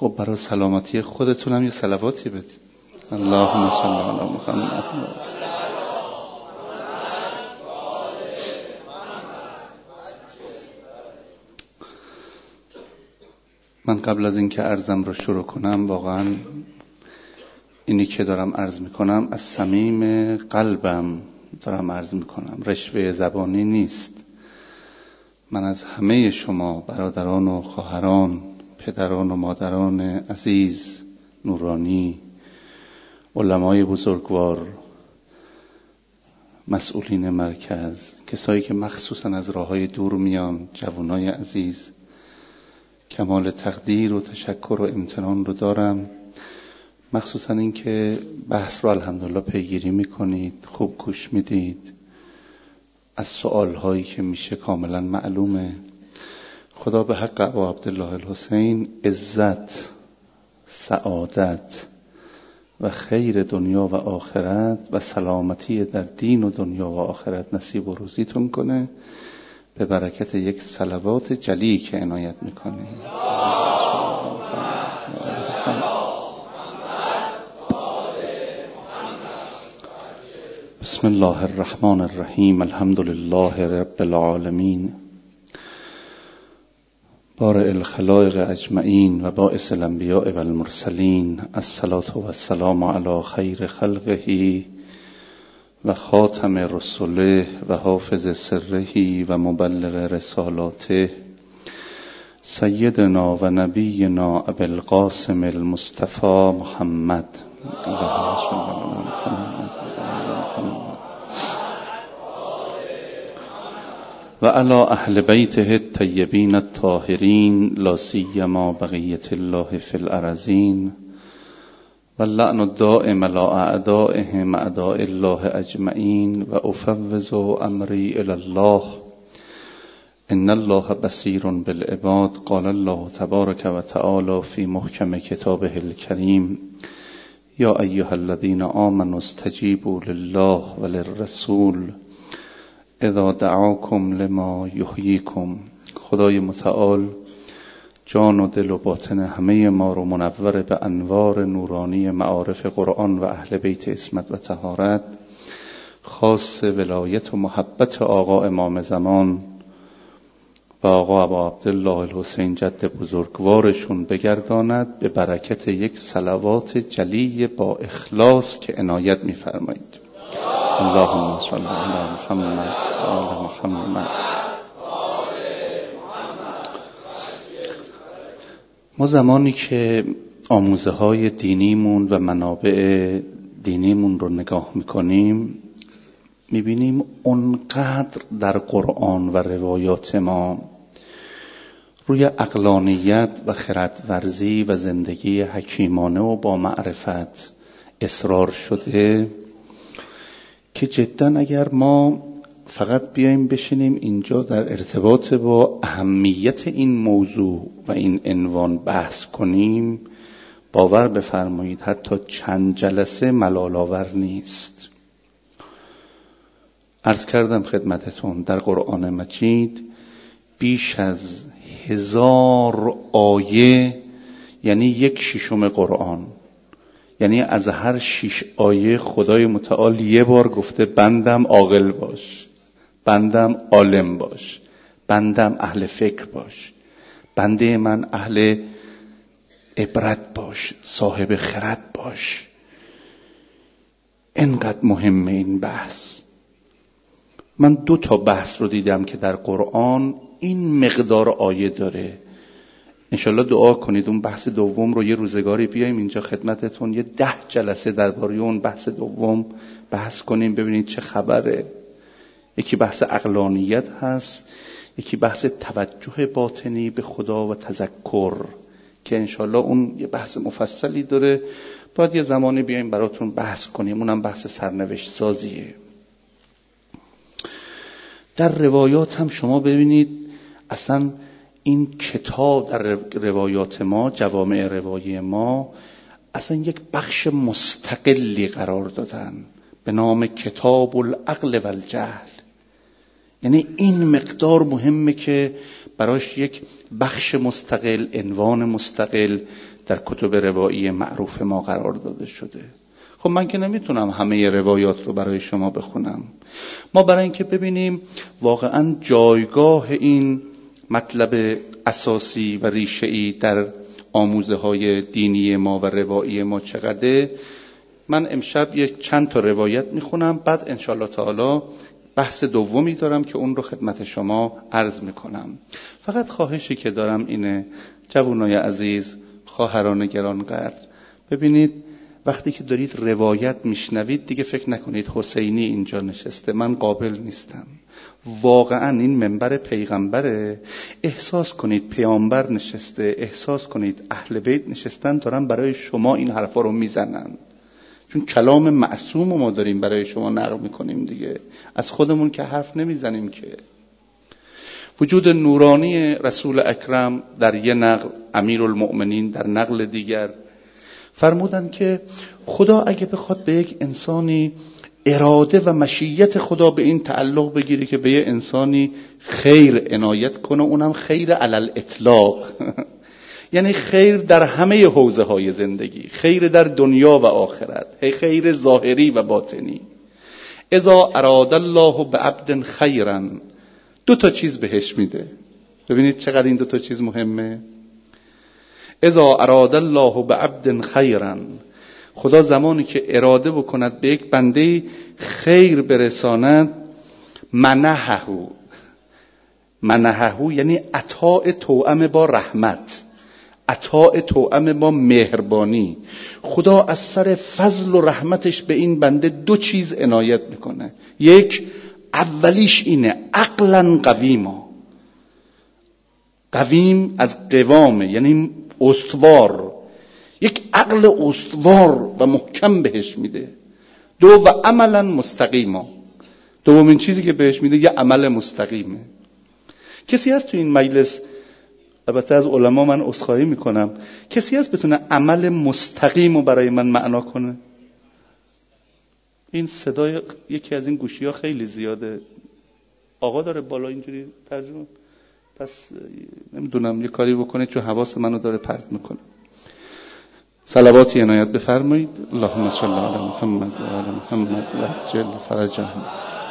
خب برای سلامتی خودتون هم یه صلواتی بدید. اللهم صل علی محمد. من قبل از اینکه عرضم رو شروع کنم واقعا اینی که دارم عرض میکنم از صمیم قلبم دارم عرض میکنم، رشوه زبانی نیست. من از همه شما برادران و خواهران، پدران و مادران عزیز، نورانی، علمای بزرگوار، مسئولین مرکز، کسایی که مخصوصا از راههای دور میان، جوانای عزیز، کمال تقدیر و تشکر و امتنان رو دارم. مخصوصا این که بحث رو الحمدلله پیگیری میکنید، خوب گوش میدید، از سوالهایی که میشه کاملا معلومه. خدا به حق ابا عبدالله الحسین عزت، سعادت و خیر دنیا و آخرت و سلامتی در دین و دنیا و آخرت نصیب و روزیتون کنه به برکت یک صلوات جلی که عنایت میکنه. بسم الله الرحمن الرحیم. الحمد لله رب العالمین، بارئ الخلائق اجمعین و باعث الانبیاء والمرسلین. الصلاة والسلام علی خیر خلقه و خاتم رسله و حافظ سره و مبلغ رسالاته، سیدنا و نبینا ابی القاسم المصطفى محمد و علی اهل بیته الطیبین الطاهرین، لا سیما بقیة الله فی الارضین، و اللعن الدائم علی اعدائهم اعداء الله اجمعین. و افوض امری الی الله ان الله بصیر بالعباد. قال الله تبارک و تعالی فی محکم کتابه الکریم: یا ایها الذین آمنوا استجیبوا لله وللرسول اذا دعاکم لما یحییکم. خدای متعال جان و دل و باطن همه ما رو منور به انوار نورانی معارف قرآن و اهل بیت عصمت و طهارت، خاص ولایت و محبت آقا امام زمان و آقا ابا عبدالله الحسین جد بزرگوارشون بگرداند به برکت یک صلوات جلی با اخلاص که عنایت می‌فرمایید. اللهم صل علی محمد و آل محمد. ما زمانی که آموزه های دینیمون و منابع دینیمون رو نگاه میکنیم میبینیم اونقدر در قرآن و روایات ما روی عقلانیت و خردورزی و زندگی حکیمانه و با معرفت اصرار شده که جدا اگر ما فقط بیایم بشینیم اینجا در ارتباط با اهمیت این موضوع و این عنوان بحث کنیم، باور بفرمایید حتی چند جلسه ملال آور نیست. عرض کردم خدمتتون در قرآن مجید بیش از 1000 آیه، یعنی 1/6 قرآن، یعنی از هر 6 آیه خدای متعال یه بار گفته بندم عاقل باش، بندم عالم باش، بندم اهل فکر باش، بنده من اهل عبرت باش، صاحب خرد باش. اینقدر مهمه این بحث. من 2 بحث رو دیدم که در قرآن این مقدار آیه داره. انشالله دعا کنید اون بحث دوم رو یه روزگاری بیایم اینجا خدمتتون، یه 10 جلسه درباره اون بحث دوم بحث کنیم ببینید چه خبره. یکی بحث عقلانیت هست، یکی بحث توجه باطنی به خدا و تذکر که انشالله اون یه بحث مفصلی داره. باید یه زمانی بیایم براتون بحث کنیم، اونم بحث سرنوشت سازیه. در روایات هم شما ببینید اصلا این کتاب در روایات ما، جوامع روایی ما، اصلا یک بخش مستقلی قرار دادن به نام کتاب العقل و الجهل. یعنی این مقدار مهمه که براش یک بخش مستقل، عنوان مستقل در کتب روایی معروف ما قرار داده شده. خب من که نمیتونم همه روایات رو برای شما بخونم. ما برای اینکه ببینیم واقعا جایگاه این مطلب اساسی و ریشه‌ای در آموزه های دینی ما و روایی ما چقدره، من امشب یک چند تا روایت میخونم، بعد انشالله تعالی بحث دومی دارم که اون رو خدمت شما عرض میکنم. فقط خواهشی که دارم اینه، جوانای عزیز، خواهران گرانقدر، ببینید وقتی که دارید روایت میشنوید دیگه فکر نکنید حسینی اینجا نشسته، من قابل نیستم. واقعا این منبر پیغمبره، احساس کنید پیامبر نشسته، احساس کنید اهل بیت نشستن دارن برای شما این حرفا رو میزنن، چون کلام معصوم ما داریم برای شما نقل میکنیم دیگه، از خودمون که حرف نمیزنیم که. وجود نورانی رسول اکرم در یه نقل، امیرالمؤمنین در نقل دیگر فرمودن که خدا اگه بخواد به یک انسانی اراده و مشیت خدا به این تعلق بگیری که به یه انسانی خیر عنایت کنه، اونم خیر علل اطلاق یعنی خیر در همه حوزه های زندگی، خیر در دنیا و آخرت، خیر ظاهری و باطنی. اذا اراد الله بعبد خیرا، دو تا چیز بهش میده. ببینید چقدر این دو تا چیز مهمه. اذا اراد الله بعبد خیرا، خدا زمانی که اراده بکند به یک بنده خیر برساند، منحه یعنی عطاء توأم با رحمت، عطاء توأم با مهربانی. خدا از سر فضل و رحمتش به این بنده دو چیز عنایت میکنه. یک، اولیش اینه عقلا قویما، قویم از قوامه یعنی استوار، یک عقل استوار و محکم بهش میده. دو، و عملا مستقیما، دومین چیزی که بهش میده یه عمل مستقیمه. کسی هست تو این مجلس، البته از علما من عذرخواهی میکنم، کسی هست بتونه عمل مستقیم رو برای من معنا کنه؟ این صدای یکی از این گوشی ها خیلی زیاده. آقا داره بالا اینجوری ترجمه، پس نمیدونم یه کاری بکنه چون حواس منو داره پرت میکنه. صلواتی عنایت بفرمایید. اللهم صل علی محمد و علی محمد و عجل فرجهم.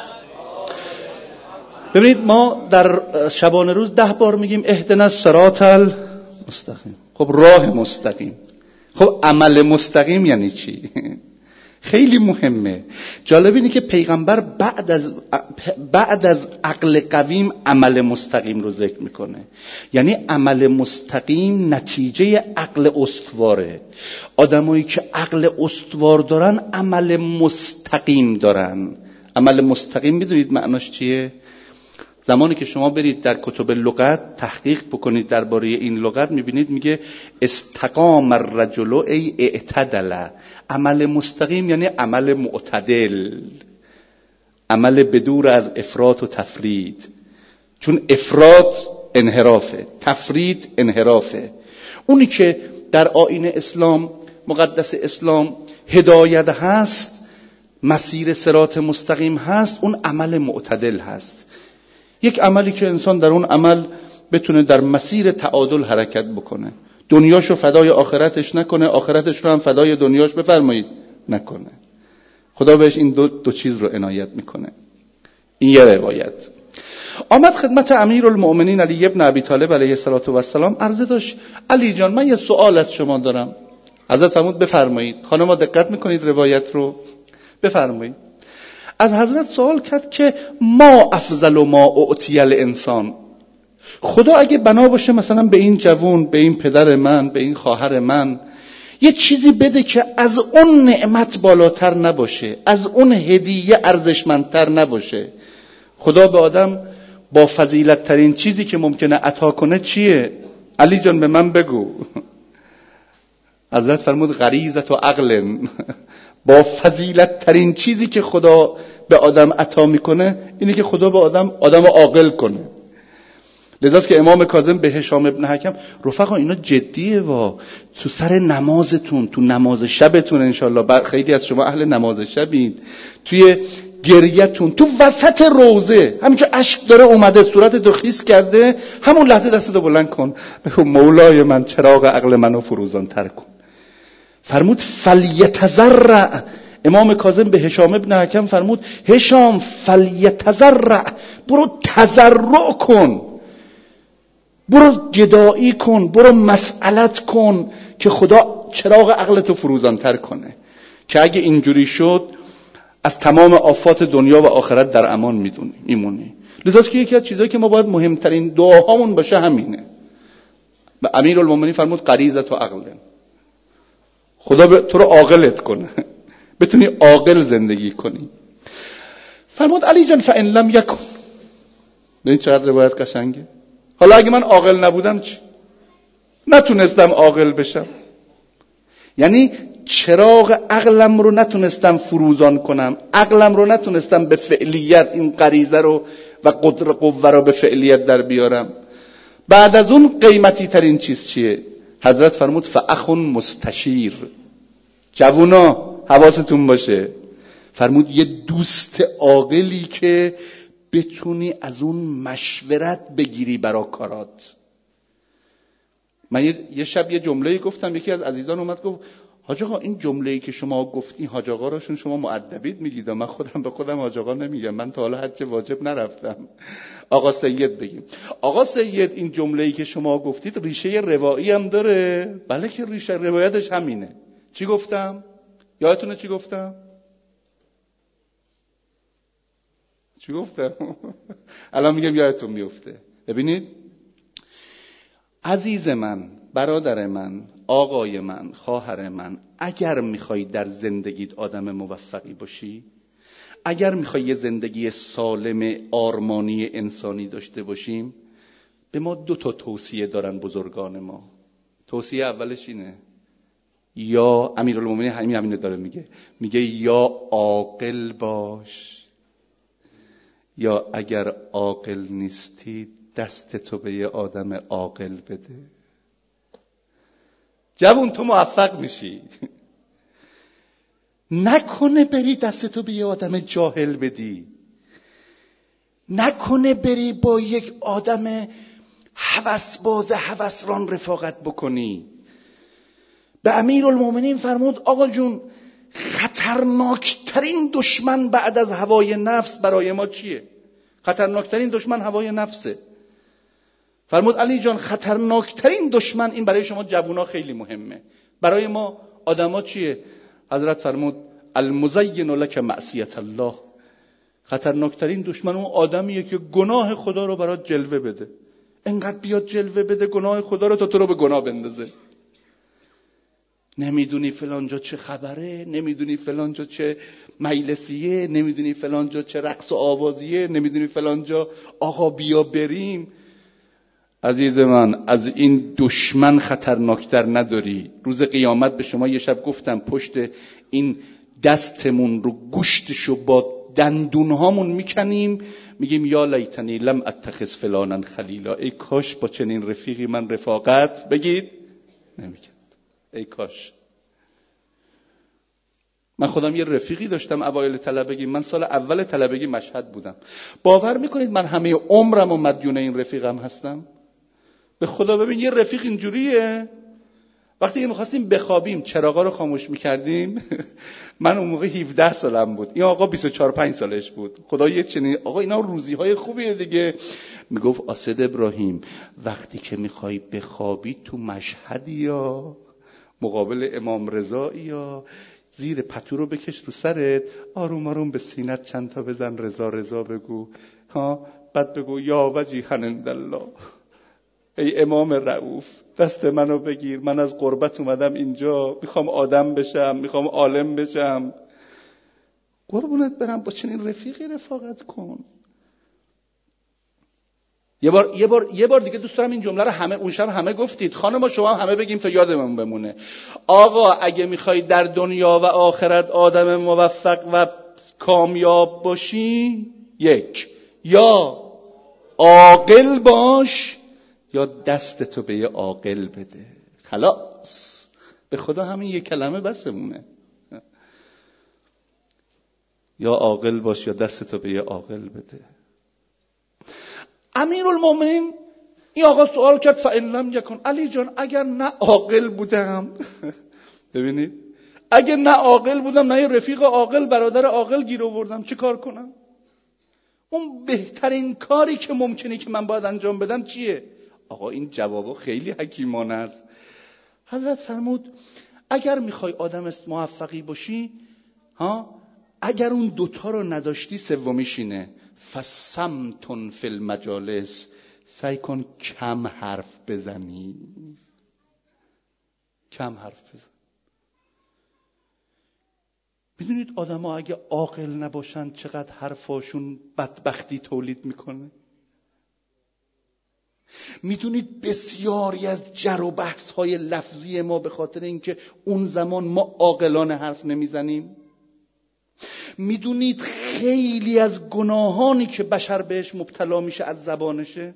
ببینید ما در شبانه روز 10 بار میگیم اهدنا الصراط المستقیم. خب راه مستقیم، خب عمل مستقیم یعنی چی؟ خیلی مهمه. جالب اینه که پیغمبر بعد از عقل قویم عمل مستقیم رو ذکر میکنه. یعنی عمل مستقیم نتیجه عقل استواره. آدمایی که عقل استوار دارن عمل مستقیم دارن. عمل مستقیم میدونید معناش چیه؟ زمانی که شما برید در کتب لغت تحقیق بکنید درباره این لغت، میبینید میگه استقام الرجل ای اعتدل. عمل مستقیم یعنی عمل معتدل، عمل بدور از افراط و تفرید، چون افراط انحرافه، تفرید انحرافه. اونی که در آیین اسلام مقدس اسلام هدایت هست، مسیر صراط مستقیم هست، اون عمل معتدل هست. یک عملی که انسان در اون عمل بتونه در مسیر تعادل حرکت بکنه، دنیاشو فدای آخرتش نکنه، آخرتش رو هم فدای دنیاش بفرمایید نکنه. خدا بهش این دو چیز رو عنایت میکنه. این یه روایت. آمد خدمت امیرالمؤمنین علی ابن ابی طالب علیه السلام، عرضه داشت علی جان من یه سوال از شما دارم. حضرت فرمود بفرمایید. خانم‌ها دقت میکنید روایت رو، بفرمایید. از حضرت سوال کرد که ما افضل و ما اعطی الانسان، خدا اگه بنا باشه مثلا به این جوان، به این پدر من، به این خواهر من یه چیزی بده که از اون نعمت بالاتر نباشه، از اون هدیه ارزشمندتر نباشه، خدا به آدم با فضیلت ترین چیزی که ممکنه عطا کنه چیه؟ علی جان به من بگو. حضرت فرمود غریزت و عقل. با فضیلت ترین چیزی که خدا به آدم عطا میکنه اینه که خدا به آدم عاقل کنه. لذاست که امام کاظم به هشام ابن حکم، رفقا اینا جدیه تو سر نمازتون، تو نماز شبتون انشالله، خیلی از شما اهل نماز شبید، توی گریتون تو وسط روزه، همین که اشک داره اومده صورت تو خیس کرده، همون لحظه دستتو بلند کن بگو مولای من چراغ عقل منو فروزان تر کن. فرمود فلیتزرع. امام کاظم به هشام ابن حکم فرمود هشام فلیتزرع، برو تضرع کن، برو گدایی کن، برو مسئلت کن که خدا چراغ عقلتو فروزان تر کنه، که اگه اینجوری شد از تمام آفات دنیا و آخرت در امان میمونی. لذاست که یکی از چیزایی که ما باید مهمترین دعاهامون باشه همینه. و امیرالمومنین فرمود غریزت و عقل، خدا تو رو عاقلت کنه بتونی عاقل زندگی کنی. فرمود علی جان فإن لم یکن. ببین چقدر روایت قشنگه. حالا اگه من عاقل نبودم چی؟ نتونستم عاقل بشم، یعنی چراغ عقلم رو نتونستم فروزان کنم، عقلم رو نتونستم به فعلیت این غریزه رو و قوه رو به فعلیت در بیارم. بعد از اون قیمتی ترین چیز چیه؟ حضرت فرمود فاخ مستشیر. جوونا حواستون باشه، فرمود یه دوست عاقلی که بتونی از اون مشورت بگیری برای کارات. من یه شب یه جمله‌ای گفتم، یکی از عزیزان اومد گفت حاج آقا این جمله‌ای که شما گفتی حاج آقا راشون شما مؤدبید میگید، من خودم به خودم حاج آقا نمیگم، من تا حالا حج واجب نرفتم. آقا سید بگیم. آقا سید این جمله‌ای که شما گفتید ریشه روایی هم داره؟ بله که ریشه روایتش همینه. چی گفتم؟ یادتونه چی گفتم؟ چی گفتم؟ الان میگم یادتون میفته. ببینید عزیز من، برادر من، آقای من، خواهر من، اگر میخوای در زندگیت آدم موفقی باشی، اگر میخوای یه زندگی سالم آرمانی انسانی داشته باشیم، به ما 2 توصیه دارن بزرگان ما. توصیه اولش اینه، یا امیرالمومنین همینو داره میگه یا عاقل باش، یا اگر عاقل نیستی دست تو به یه آدم عاقل بده. جوون تو موفق میشی. نکنه بری دست تو به یه آدم جاهل بدی، نکنه بری با یک آدم هوسباز هوسران رفاقت بکنی. به امیرالمومنین فرمود آقا جون خطرناکترین دشمن بعد از هوای نفس برای ما چیه؟ خطرناکترین دشمن هوای نفسه. فرمود علی جان خطرناکترین دشمن، این برای شما جوونا خیلی مهمه، برای ما آدما چیه؟ حضرت فرمود المزین لک معصیت الله. خطرناکترین دشمن اون آدمیه که گناه خدا رو برات جلوه بده، انقدر بیاد جلوه بده گناه خدا رو تا تو رو به گناه بندازه. نمیدونی فلان جا چه خبره، نمیدونی فلان جا چه مجلسیه، نمیدونی فلان جا چه رقص و آوازیه، نمیدونی فلان جا آقا بیا بریم. عزیز من از این دشمن خطرناکتر نداری. روز قیامت به شما یه شب گفتم پشت این دستمون رو گوشتشو با دندونهامون میکنیم، میگیم یا لیتنی لم اتخذ فلانا خلیلا، ای کاش با چنین رفیقی من رفاقت بگید نمیکرد، ای کاش. من خودم یه رفیقی داشتم اوایل طلبگی، من سال اول طلبگی مشهد بودم. باور میکنید من همه عمرم و مدیون این رفیقم هستم؟ به خدا ببین یه رفیق اینجوریه، وقتی که میخواستیم بخوابیم چراغا رو خاموش میکردیم. من اون موقع 17 سالم بود، این آقا 24-5 سالش بود. خدا یه چنین آقا اینا روزی های خوبیه دیگه. میگفت آسد ابراهیم وقتی که میخوای بخوابی تو مشهدی یا مقابل امام رضا یا زیر پتو رو بکش رو سرت، آروم آروم به سینت چند تا بزن رضا رضا بگو ها، بعد بگو یا وجیهن عندالله، ای امام رؤوف دست منو بگیر، من از غربت اومدم اینجا، میخوام آدم بشم، میخوام عالم بشم. قربونت برم با چنین رفیقی رفاقت کن. یه بار دیگه دوست دارم این جمله رو همه اون شب همه گفتید، خانم شما هم همه بگیم تا یادمون بمونه. آقا اگه میخوای در دنیا و آخرت آدم موفق و کامیاب باشی، یک یا عاقل باش یا دستتو به یه عاقل بده. خلاص به خدا همین یک کلمه بسمونه. یا عاقل باش یا دستتو به یه عاقل بده. امیرالمومنین این آقا سوال کرد فإن لم یکن، علی جان اگر نه عاقل بودم ببینید، اگه نه عاقل بودم، نه یه رفیق عاقل برادر عاقل گیر آوردم، چه کار کنم؟ اون بهترین کاری که ممکنه که من باید انجام بدم چیه؟ آقا این جوابا خیلی حکیمانه است. حضرت فرمود اگر میخوای آدم موفقی باشی، اگر اون دوتا رو نداشتی، سومیش اینه فسمتون فی المجالس، سعی کن کم حرف بزنی. کم حرف بزن. میدونید آدم ها اگه عاقل نباشن چقدر حرفاشون بدبختی تولید میکنه؟ میدونید بسیاری از جر و بحث های لفظی ما به خاطر اینکه اون زمان ما عاقلانه حرف نمیزنیم. میدونید خیلی از گناهانی که بشر بهش مبتلا میشه از زبانشه.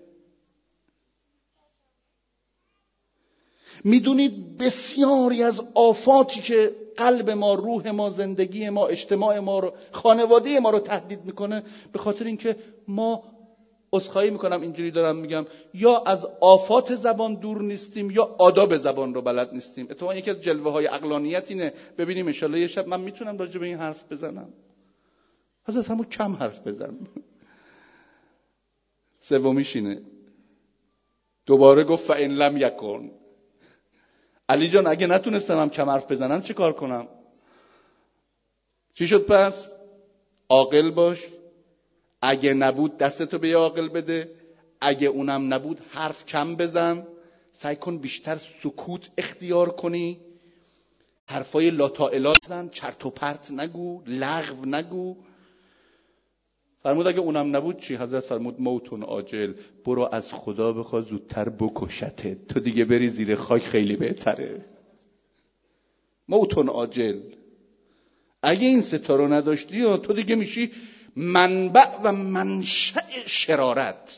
میدونید بسیاری از آفاتی که قلب ما، روح ما، زندگی ما، اجتماع ما رو، خانواده ما رو تهدید میکنه به خاطر اینکه ما، عذرخواهی میکنم اینجوری دارم میگم، یا از آفات زبان دور نیستیم یا آداب زبان رو بلد نیستیم. اتفاقا یکی از جلوه های عقلانیت اینه. ببینیم انشالله یه شب من میتونم راجع به این حرف بزنم. حضرت همون کم حرف بزن. سومیش اینه. دوباره گفت فإن لم یکن، علی جان اگه نتونستم هم کم حرف بزنم چه کار کنم؟ چی شد پس؟ عاقل باش. اگه نبود دستتو به یه عاقل بده. اگه اونم نبود حرف کم بزن. سعی کن بیشتر سکوت اختیار کنی. حرفای لاطائلا بزن، چرت و پرت نگو، لغو نگو. فرمود اگه اونم نبود چی؟ حضرت فرمود موتون عاجل، برو از خدا بخوا زودتر بکشته، تو دیگه بری زیر خاک خیلی بهتره. موتون عاجل. اگه این ستا رو نداشتی تو دیگه میشی منبع و منشأ شرارت.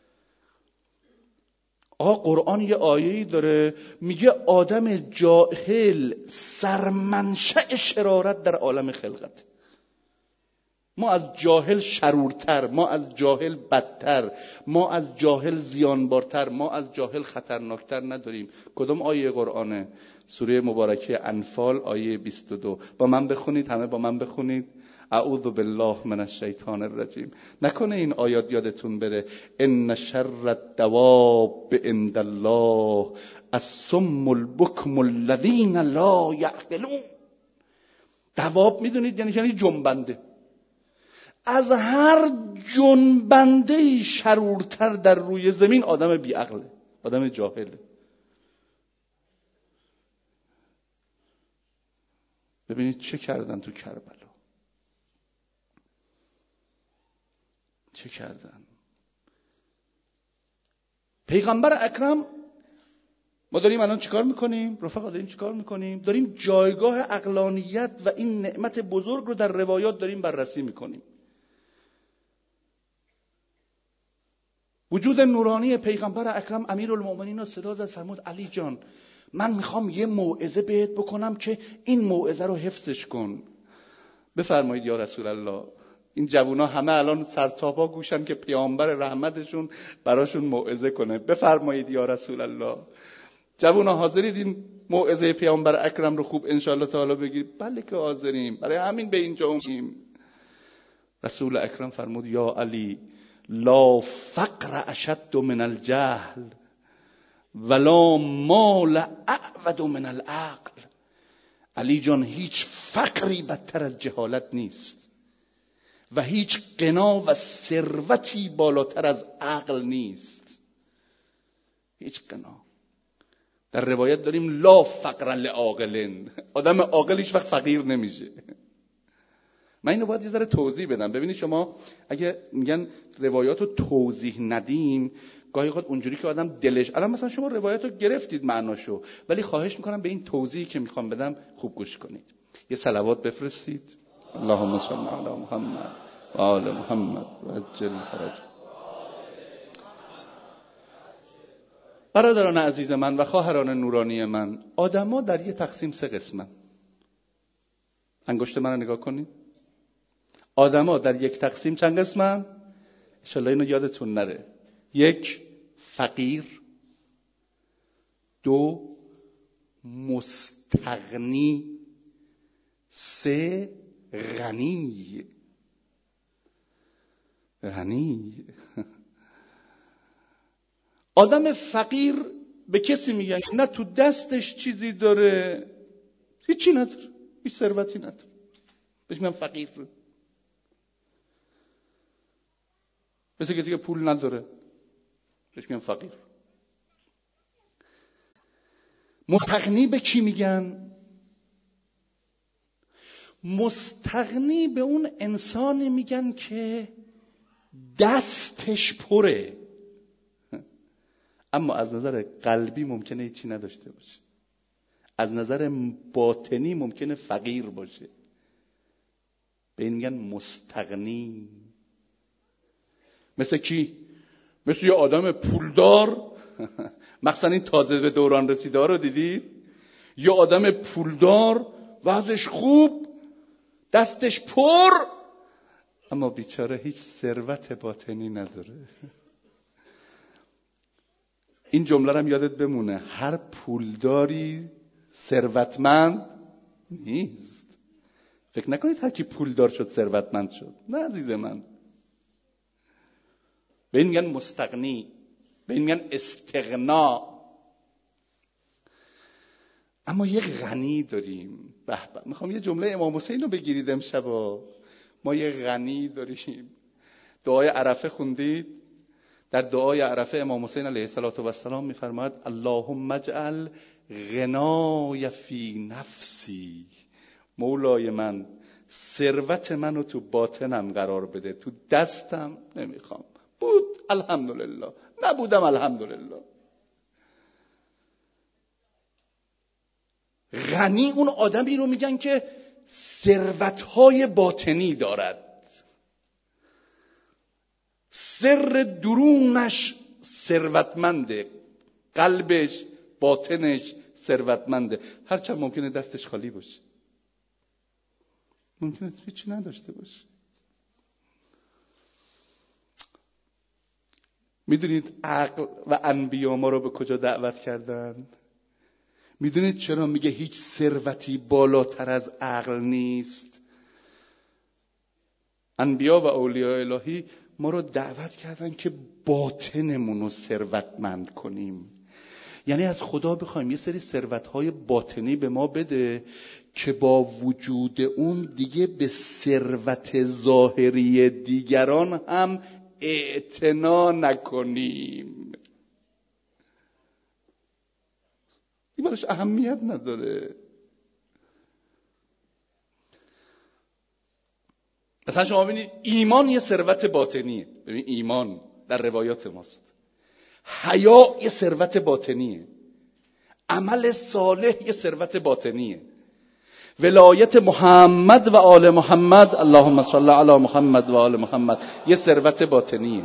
قرآن یه آیه‌ای داره میگه آدم جاهل سرمنشأ شرارت در عالم خلقت. ما از جاهل شرورتر، ما از جاهل بدتر، ما از جاهل زیانبارتر، ما از جاهل خطرناکتر نداریم. کدوم آیه قرآنه؟ سوره مبارکه انفال آیه 22. با من بخونید، همه با من بخونید. اعوذ بالله من الشیطان الرجیم. نکنه این آیات یادتون بره. ان شر الدواب عند الله الصم البکم الذین لا یعقلون. دواب میدونید یعنی جنبنده. از هر جنبنده شرورتر در روی زمین آدم بیعقله، آدم جاهله. ببینید چه کردن تو کربلا، چه کردن. پیغمبر اکرم، ما داریم الان چیکار میکنیم؟ رفقا داریم چیکار میکنیم؟ داریم جایگاه عقلانیت و این نعمت بزرگ رو در روایات داریم بررسی میکنیم. وجود نورانی پیغمبر اکرم امیرالمومنین رو صدا زد، فرمود علی جان من میخوام یه موعظه بهت بکنم که این موعظه رو حفظش کن. بفرمایید یا رسول الله. این جوونا همه الان سرتاپا گوشن که پیامبر رحمتشون براشون موعظه کنه. بفرمایید یا رسول الله. جوونا حاضرید این موعظه پیامبر اکرم رو خوب انشالله تعالی بگید؟ بله که حاضریم، برای همین به اینجا اومدیم. رسول اکرم فرمود یا علی لا فقر اشد من الجهل ولا مال اعود من العقل. علی جان هیچ فقری بدتر از جهالت نیست و هیچ غنا و ثروتی بالاتر از عقل نیست. هیچ غنا. در روایت داریم لا فقر لعاقل، آدم عاقل هیچ وقت فقیر نمیشه. من اینو باید یه ذره توضیح بدم. ببینید شما اگه میگن روایات رو توضیح ندیم، گاهی اوقات اونجوری که آدم دلش، الان مثلا شما روایت رو گرفتید معناشو، ولی خواهش میکنم به این توضیحی که میخوام بدم خوب گوش کنید. یه صلوات بفرستید. اللهم صل علی محمد و آل محمد و عجل فرج. برادران عزیز من و خواهران نورانی من، آدما در یه تقسیم 3 قسمن. انگشت من رو نگاه کنید. آدما در یک تقسیم چند قسمن؟ انشالله اینو یادتون نره. 1 فقیر، 2 مستغنی، 3 غنی. آدم فقیر به کسی میگن نه تو دستش چیزی داره، هیچی نداره، هیچ ثروتی نداره، بهش میگن فقیر. مثل کسی که پول نداره بهش میگن فقیر. مستغنی به کی میگن؟ مستغنی به اون انسانی میگن که دستش پره اما از نظر قلبی ممکنه هیچی نداشته باشه، از نظر باطنی ممکنه فقیر باشه. به این میگن مستغنی. مثل کی؟ مثل یه آدم پولدار مخصوصا این تازه به دوران رسیده ها رو دیدید؟ یه آدم پولدار وضعش خوب، دستش پر، اما بیچاره هیچ ثروت باطنی نداره. این جمله رو هم یادت بمونه، هر پولداری ثروتمند نیست. فکر نکنید هر کی پولدار شد ثروتمند شد، نه عزیز من. به این میگن مستغنی، به این میگن استغنا. اما یه غنی داریم. به به، میخوام یه جمله امام حسین رو بگیرید امشب. ما یه غنی داریم. دعای عرفه خوندید؟ در دعای عرفه امام حسین علیه السلام میفرماید اللهم اجعل غنای فی نفسی، مولای من ثروت منو تو باطنم قرار بده، تو دستم نمیخوام. بود الحمدلله، نبودم الحمدلله. غنی اون آدمی رو میگن که ثروت‌های باطنی دارد، سر درونش ثروتمنده، قلبش باطنش ثروتمنده، هرچند ممکنه دستش خالی باشه، ممکنه هیچی نداشته باشه. میدونید عقل و انبیا ما رو به کجا دعوت کردن؟ میدونید چرا میگه هیچ ثروتی بالاتر از عقل نیست؟ انبیا و اولیاء الهی ما رو دعوت کردن که باطنمون رو ثروتمند کنیم. یعنی از خدا بخوایم یه سری ثروت‌های باطنی به ما بده که با وجود اون دیگه به ثروت ظاهری دیگران هم اعتنا نکنیم. این براش اهمیت نداره. مثلا شما ببینید ایمان یه ثروت باطنیه. ببین ایمان در روایات ماست. حیا یه ثروت باطنیه. عمل صالح یه ثروت باطنیه. ولایت محمد و آل محمد، اللهم صل علی محمد و آل محمد، یه ثروت باطنیه.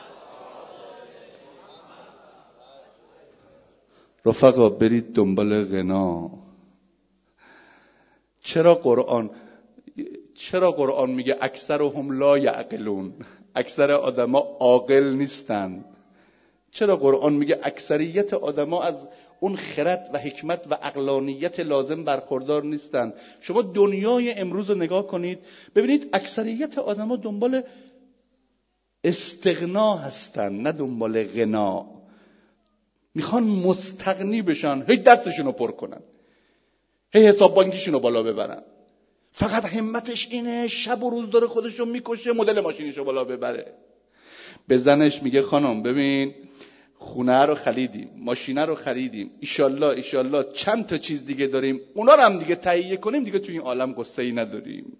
رفقا برید دنبال غنا. چرا قرآن میگه اکثرهم لا یعقلون؟ اکثر آدما عاقل نیستن. چرا قرآن میگه اکثریت آدما از اون خرد و حکمت و عقلانیت لازم برخوردار نیستن؟ شما دنیای امروز رو نگاه کنید ببینید اکثریت آدما دنبال استغنا هستن، نه دنبال غنا. میخوان مستغنی بشن، هی دستشون رو پر کنن، هی حساب بانکیشون رو بالا ببرن. فقط همتش اینه شب و روز داره خودش رو میکشه مدل ماشینش رو بالا ببره. به زنش میگه خانم ببین خونه رو خریدیم، ماشینه رو خریدیم، ایشالله چند تا چیز دیگه داریم، اونا رو هم دیگه تهیه کنیم، دیگه تو این عالم قصه ای نداریم.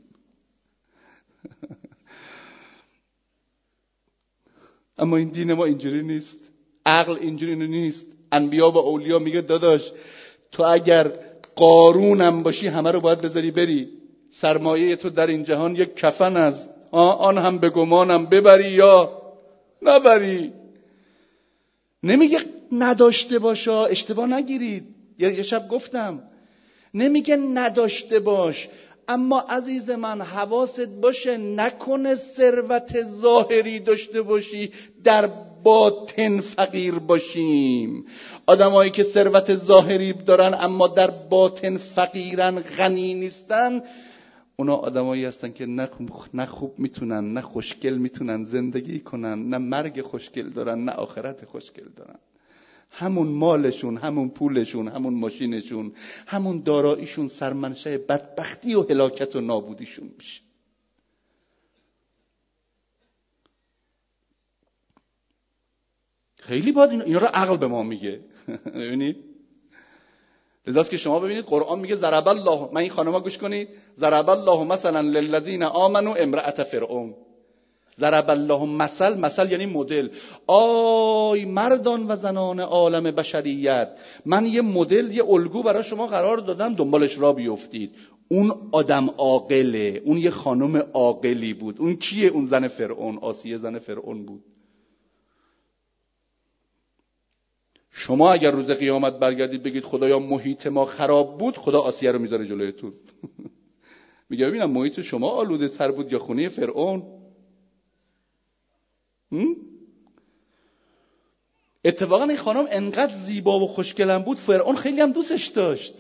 اما این دین ما اینجوری نیست، عقل اینجوری نیست. انبیا و اولیا میگه داداش تو اگر قارونم باشی همه رو باید بذاری بری، سرمایه تو در این جهان یک کفن است، آن هم به گمانم ببری یا نبری. نمیگه نداشته باشا، اشتباه نگیرید. یه شب گفتم نمیگه نداشته باش، اما عزیز من حواست باشه نکنه ثروت ظاهری داشته باشی در باطن فقیر باشیم. آدمایی که ثروت ظاهری دارن اما در باطن فقیرن، غنی نیستن، اونا آدمایی هستن که نه خوب میتونن، نه خوشگل میتونن زندگی کنن، نه مرگ خوشگل دارن، نه آخرت خوشگل دارن. همون مالشون، همون پولشون، همون ماشینشون، همون داراییشون سرمنشأ بدبختی و هلاکت و نابودیشون میشه. خیلی باید اینا رو عقل به ما میگه. ببینید لذاست که شما ببینید قرآن میگه ضرب الله، من این خانم‌ها گوش کنید، ضرب الله مثلا للذین آمنوا امرأة فرعون. ضرب الله مثل یعنی مدل. آی مردان و زنان عالم بشریت، من یه مدل، یه الگو برای شما قرار دادم، دنبالش را بیفتید. اون آدم عاقله، اون یه خانم عاقلی بود. اون کیه؟ اون زن فرعون، آسیه زن فرعون بود. شما اگر روز قیامت برگردید بگید خدایا محیط ما خراب بود، خدا آسیه رو میذاره جلویتون. میگه ببینم محیط شما آلوده تر بود یا خونه فرعون؟ اتفاقا این خانم انقدر زیبا و خوشگلم بود فرعون خیلی هم دوستش داشت.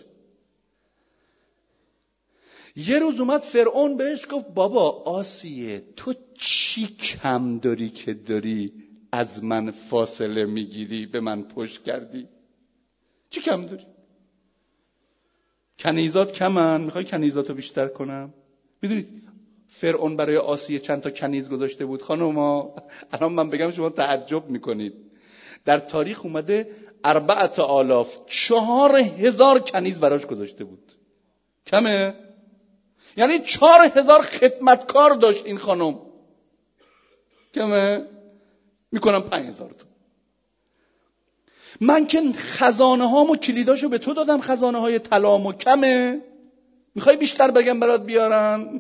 یه روز اومد فرعون بهش گفت بابا آسیه تو چی کم داری که داری از من فاصله میگیری، به من پشت کردی؟ چی کم داری؟ کنیزات کمن، میخوای کنیزاتو بیشتر کنم؟ میدونید فرعون برای آسیه چند تا کنیز گذاشته بود خانوما؟ الان من بگم شما تعجب میکنید. در تاریخ اومده 4000 4000 کنیز براش گذاشته بود. کمه؟ یعنی 4000 خدمتکار داشت این خانم. کمه؟ میکنم 5000 تا. من که خزانه هامو کلیداشو به تو دادم، خزانه های طلامو. کمه؟ میخوای بیشتر بگم برات بیارن؟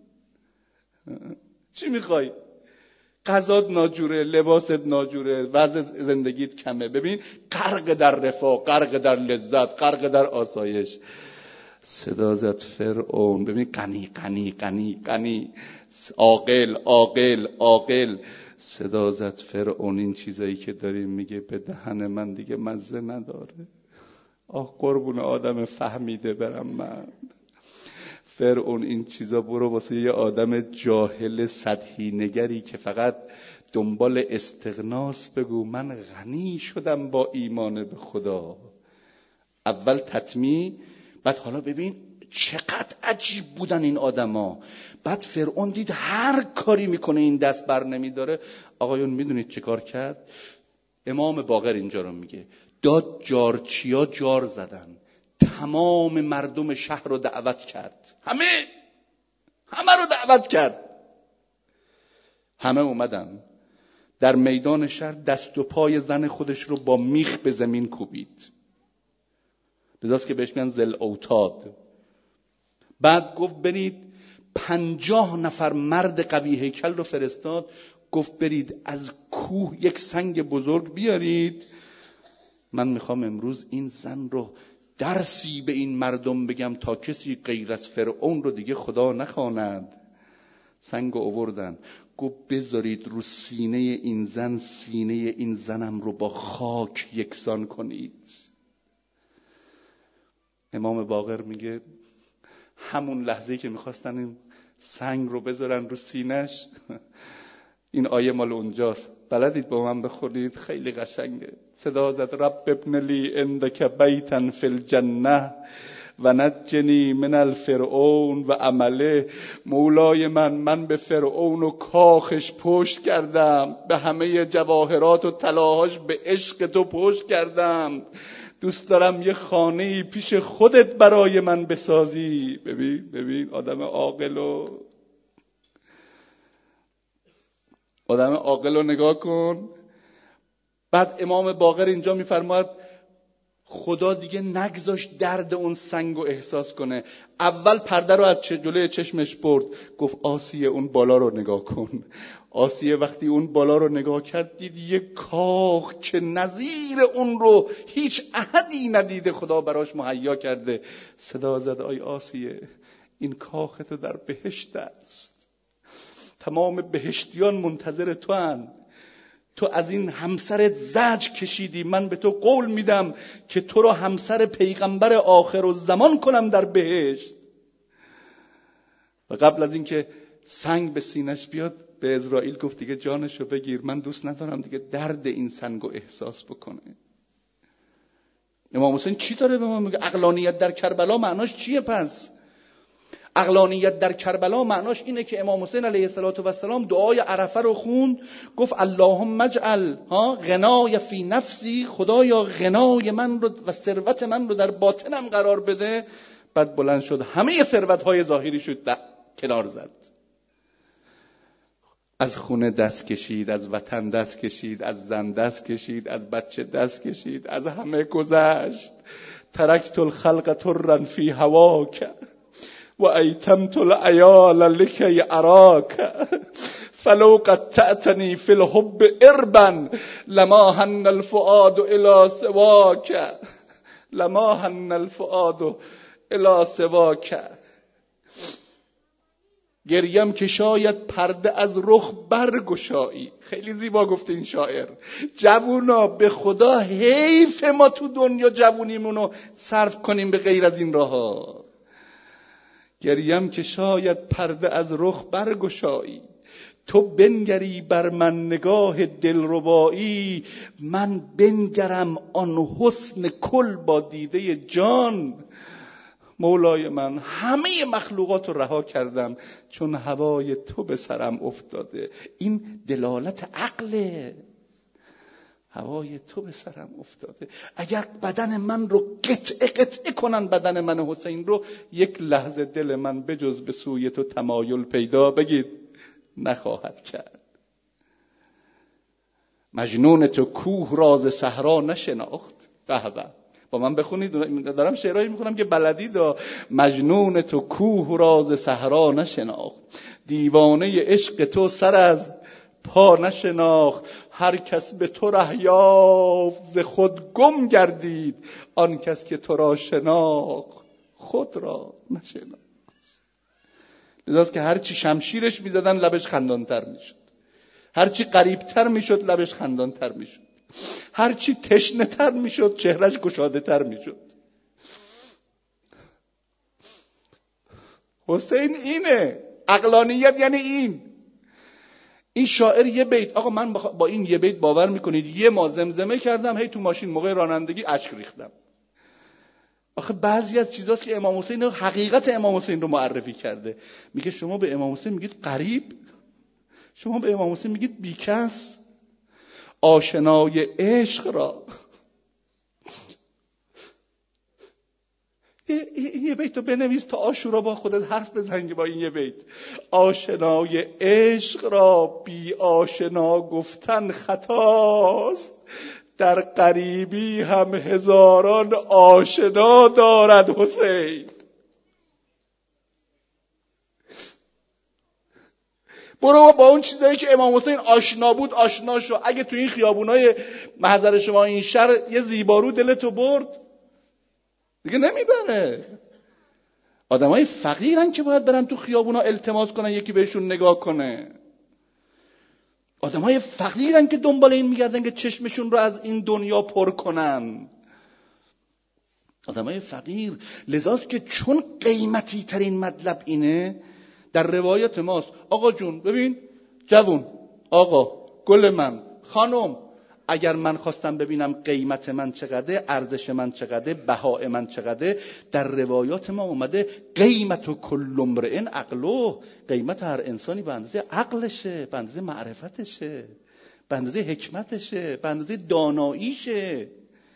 چی میخوای؟ غذات ناجوره، لباست ناجوره، وضع زندگیت کمه. ببین غرق در رفاه، غرق در لذت، غرق در آسایش. صدا زد فرعون. ببین غنی غنی غنی غنی، عاقل عاقل عاقل. صدا زد فرعون این چیزایی که داریم میگه به دهن من دیگه مزه نداره. آه قربون آدم فهمیده برم من. فرعون این چیزا برو واسه یه آدم جاهل سطحی نگری که فقط دنبال استغناس بگو من غنی شدم با ایمان به خدا. اول تطمیع، بعد حالا ببین چقدر عجیب بودن این آدما. بعد فرعون دید هر کاری میکنه این دست بر نمیداره. آقایون میدونید چه کار کرد؟ امام باقر اینجا رو میگه داد جارچیا جار زدن، تمام مردم شهر رو دعوت کرد، همه رو دعوت کرد. همه اومدن در میدان شهر، دست و پای زن خودش رو با میخ به زمین کوبید. لذاست که بهش میگن ذل اوتاد. بعد گفت برید 50 نفر مرد قوی هیکل رو فرستاد، گفت برید از کوه یک سنگ بزرگ بیارید، من میخوام امروز این زن رو درسی به این مردم بگم تا کسی غیر از فرعون رو دیگه خدا نخواند. سنگ آوردن، گفت بذارید رو سینه این زن، سینه این زنم رو با خاک یکسان کنید. امام باقر میگه همون لحظه‌ای که میخواستن این سنگ رو بذارن رو سینش، این آیه مال اونجاست، بلدید با من بخونید، خیلی قشنگه. صدا زد رب ابن لی عندک بیتا فی الجنه و نجنی من الفرعون و عمله. مولای من به فرعون و کاخش پشت کردم، به همه جواهرات و طلاهاش به عشق تو پشت کردم. دوست دارم یه خانه‌ای پیش خودت برای من بسازی. ببین آدم عاقل رو نگاه کن. بعد امام باقر اینجا میفرماید خدا دیگه نگذاشت درد اون سنگ رو احساس کنه. اول پرده رو از جلوی چشمش برد، گفت آسیه اون بالا رو نگاه کن. آسیه وقتی اون بالا رو نگاه کرد دید یه کاخ که نظیر اون رو هیچ احدی ندیده خدا براش مهیا کرده. صدا زد آی آسیه این کاخ تو در بهشت است، تمام بهشتیان منتظر تو هن. تو از این همسرت زجر کشیدی، من به تو قول میدم که تو رو همسر پیغمبر آخر الزمان کنم در بهشت. و قبل از اینکه سنگ به سینش بیاد به عزرائیل گفت دیگه جانشو بگیر، من دوست ندارم دیگه درد این سنگو احساس بکنه. امام حسین چی داره به ما میگه؟ عقلانیت در کربلا معناش چیه پس؟ عقلانیت در کربلا معناش اینه که امام حسین علیه السلام دعای عرفه رو خوند، گفت اللهم اجعل غنای فی نفسی، خدایا غنای من رو و ثروت من رو در باطنم قرار بده. بعد بلند شد همه ثروت‌های ظاهری شد کنار زد، از خونه دست کشید، از وطن دست کشید، از زن دست کشید، از بچه دست کشید، از همه گذشت. ترکت الخلق ترا فی هواک و ایتمت العیال لکی اراک فلو قطعتنی فی الحب اربا لما هن الفؤاد الی سواک، لما هن الفؤاد الی سواک. گریم که شاید پرده از رخ برگشایی. خیلی زیبا گفته این شاعر. جوونا به خدا حیف ما تو دنیا جوونیمونو صرف کنیم به غیر از این راها. گریم که شاید پرده از رخ برگشایی، تو بنگری بر من نگاه دلربایی، من بنگرم آن حسن کل با دیده جان. مولای من همه مخلوقات رو رها کردم چون هوای تو به سرم افتاده. این دلالت عقله، هوای تو به سرم افتاده. اگر بدن من رو قطعه کنن، بدن من حسین رو، یک لحظه دل من بجز به سوی تو تمایل پیدا بگید نخواهد کرد. مجنون تو کوه راز صحرا نشناخت. به به، با من بخونید، دارم شعرهایی میخونم که بلدید. مجنون تو کوه راز صحرا نشناخت، دیوانه عشق تو سر از پا نشناخت. هر کس به تو ره یافت ز خود گم گردید، آن کس که تو را شناخت خود را نشناخت. لذاست که هرچی شمشیرش میزدن لبش خندانتر میشد، هرچی قریبتر میشد لبش خندانتر میشد، هرچی تشنه تر میشد چهرش گشاده تر میشد. حسین اینه عقلانیت، یعنی این شاعر یه بیت، آقا من با این یه بیت باور میکنید یه ما زمزمه کردم، هی تو ماشین موقع رانندگی اشک ریختم. آخه بعضی از چیزاست که امام حسین حقیقت امام حسین رو معرفی کرده. میگه شما به امام حسین میگید غریب، شما به امام حسین میگید بیکس، آشنای عشق را. یه بیت رو بنویس تا عاشورا با خودت حرف بزنی با این یه بیت. آشنای عشق را بی آشنا گفتن خطاست، در غریبی هم هزاران آشنا دارد حسین. برو با اون چیزایی که امام حسین آشنا بود آشنا شو. اگه تو این خیابونای محضر شما این شهر یه زیبارو دلتو برد دیگه نمیبره. آدمای فقیرن که باید برن تو خیابونا التماس کنن یکی بهشون نگاه کنه. آدمای فقیرن که دنبال این میگردن که چشمشون رو از این دنیا پر کنن. آدمای فقیر. لذاست که چون قیمتی ترین مطلب اینه، در روایت ماست آقا جون ببین، جوون، آقا، گل من، خانم، اگر من خواستم ببینم قیمت من چقدره، ارزش من چقدره، بهای من چقدره، در روایات ما اومده قیمت کل امرئ عقله، قیمت هر انسانی به اندازه عقلشه، به اندازه معرفتشه، به اندازه حکمتشه، به اندازه داناییشه.